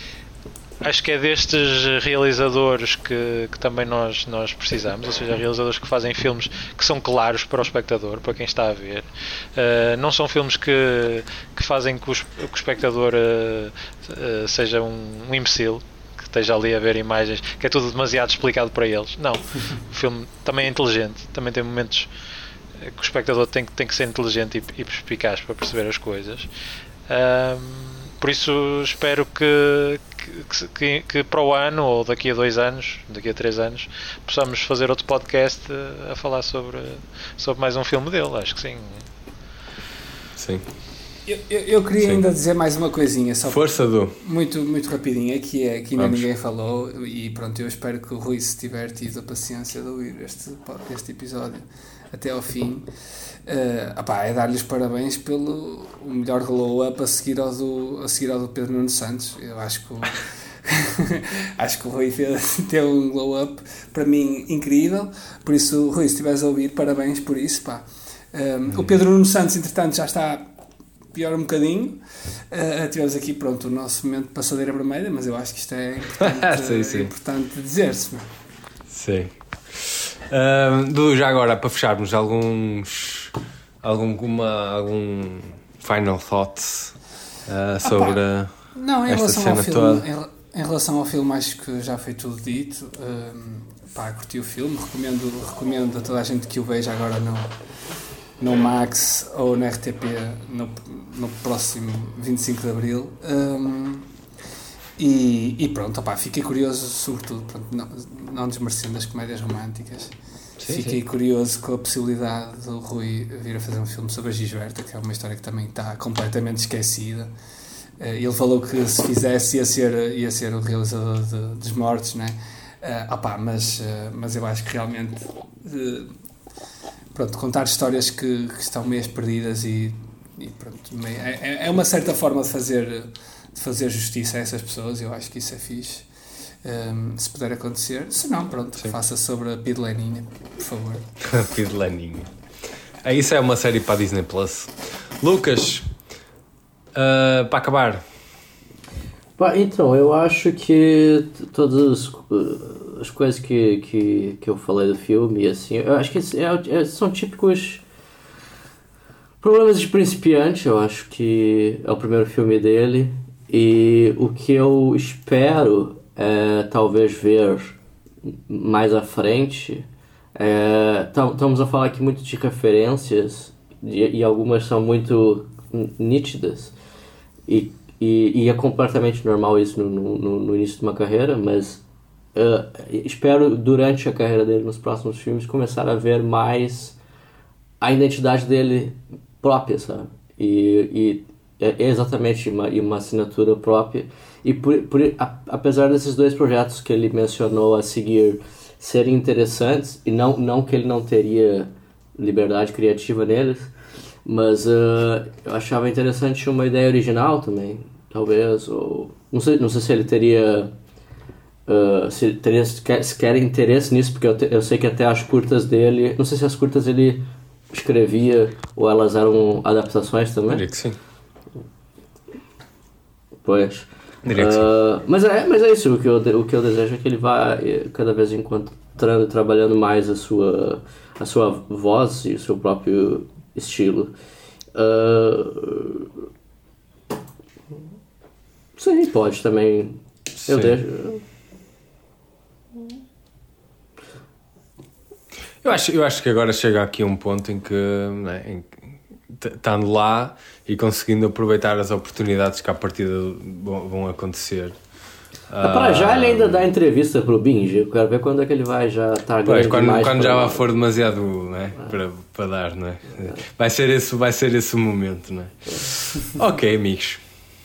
destes realizadores que também nós precisamos, ou seja, realizadores que fazem filmes que são claros para o espectador, para quem está a ver. Não são filmes que fazem que o espectador seja um imbecil, que esteja ali a ver imagens, que é tudo demasiado explicado para eles. Não, o filme também é inteligente, também tem momentos que o espectador tem que ser inteligente e perspicaz para perceber as coisas. Por isso espero que para o ano, ou daqui a 2 anos, daqui a 3 anos, possamos fazer outro podcast a falar sobre mais um filme dele. Acho que sim. Sim. Eu queria ainda dizer mais uma coisinha, só força do muito rapidinho, que ainda ninguém falou, e pronto, eu espero que o Rui se tiver tido a paciência de ouvir este episódio até ao fim. É dar-lhes parabéns pelo melhor glow-up a seguir ao do Pedro Nuno Santos. Eu acho que Acho que o Rui teve um glow-up, para mim, incrível. Por isso, Rui, se estiveres a ouvir, parabéns por isso, pá. O Pedro Nuno Santos, entretanto, já está pior um bocadinho. Tivemos aqui, pronto, o nosso momento de passadeira vermelha, mas eu acho que isto é importante, sim. importante dizer-se. Sim. Dudu, já agora, para fecharmos, algum final thoughts sobre não, esta cena toda? Em relação ao filme, acho que já foi tudo dito. Curti o filme, recomendo a toda a gente que o veja agora no Max ou na RTP no próximo 25 de Abril. E pronto, fiquei curioso, sobretudo, pronto, não desmerecendo as comédias românticas. Fiquei curioso com a possibilidade do Rui vir a fazer um filme sobre a Gisberta, que é uma história que também está completamente esquecida. Ele falou que se fizesse ia ser o realizador dos Mortos, não é? Mas eu acho que realmente pronto, contar histórias que estão meio perdidas e pronto, é uma certa forma de fazer justiça a essas pessoas. Eu acho que isso é fixe. Se puder acontecer, se não, pronto, faça sobre a Pidelaninha, por favor. Pidelaninha. Isso é uma série para a Disney Plus. Lucas, para acabar. Então, eu acho que todas as coisas que eu falei do filme, assim, eu acho que são típicos problemas de principiante. Eu acho que é o primeiro filme dele, e o que eu espero talvez ver mais à frente. Estamos a falar aqui muito de referências e algumas são muito nítidas e é completamente normal isso no início de uma carreira, mas espero durante a carreira dele, nos próximos filmes, começar a ver mais a identidade dele própria, sabe? E é exatamente uma assinatura própria. E apesar desses dois projetos que ele mencionou a seguir serem interessantes, e não que ele não teria liberdade criativa neles, mas eu achava interessante uma ideia original também, talvez, ou não sei se ele teria sequer interesse nisso, porque eu sei que até as curtas dele, não sei se as curtas ele escrevia ou elas eram adaptações também. Diria que sim. Pois. Mas é isso, o que eu desejo é que ele vá cada vez encontrando e trabalhando mais a sua voz e o seu próprio estilo. Sim, pode também. Sim. Eu deixo. Eu acho que agora chega aqui um ponto em que, né, estando lá e conseguindo aproveitar as oportunidades que à partida vão acontecer. Para já ele ainda dá entrevista pro Binge. Eu quero ver quando é que ele vai já estar grande demais. Quando já for demasiado, né, para dar, não é? Vai ser esse o momento, não é? Ok, amigos.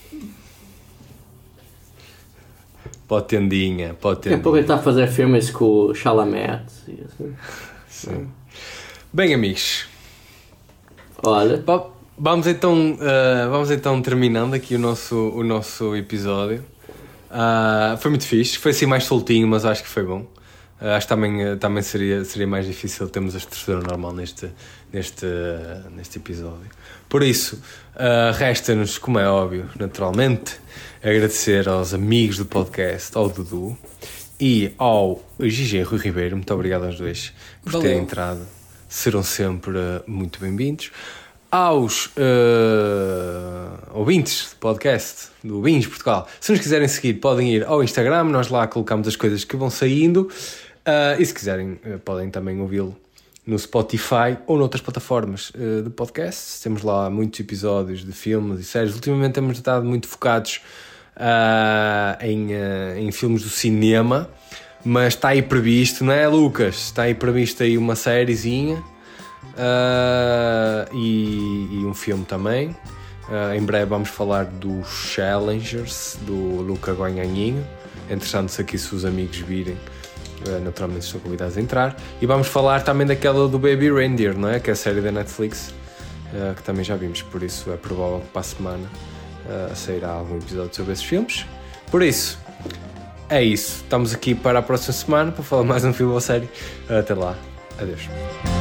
Potendinha. Daqui a pouco ele está a fazer filmes com o Chalamet. Assim. Sim. Bem, amigos. Olha. Vamos então terminando aqui o nosso episódio. Foi muito fixe. Foi assim mais soltinho, mas acho que foi bom. Acho que também seria mais difícil termos a estrutura normal neste episódio. Por isso, resta-nos, como é óbvio, naturalmente, agradecer aos amigos do podcast, ao Dudu e ao Gigi Rui Ribeiro. Muito obrigado aos dois por terem entrado. Serão sempre muito bem-vindos. Aos ouvintes do podcast do Binge Portugal, se nos quiserem seguir, podem ir ao Instagram. Nós lá colocamos as coisas que vão saindo, e se quiserem podem também ouvi-lo no Spotify ou noutras plataformas de podcast. Temos lá muitos episódios de filmes e séries. Ultimamente temos estado muito focados em filmes do cinema, mas está aí previsto, não é, Lucas? Está aí previsto aí uma sériezinha e um filme também. Em breve vamos falar dos Challengers do Luca Guadagnino. Entretanto, se aqui se os amigos virem, naturalmente estão convidados a entrar. E vamos falar também daquela do Baby Reindeer, não é? Que é a série da Netflix, que também já vimos. Por isso é provável que para a semana sairá algum episódio sobre esses filmes. Por isso, É isso. Estamos aqui para a próxima semana para falar mais um filme ou série. Até lá. Adeus.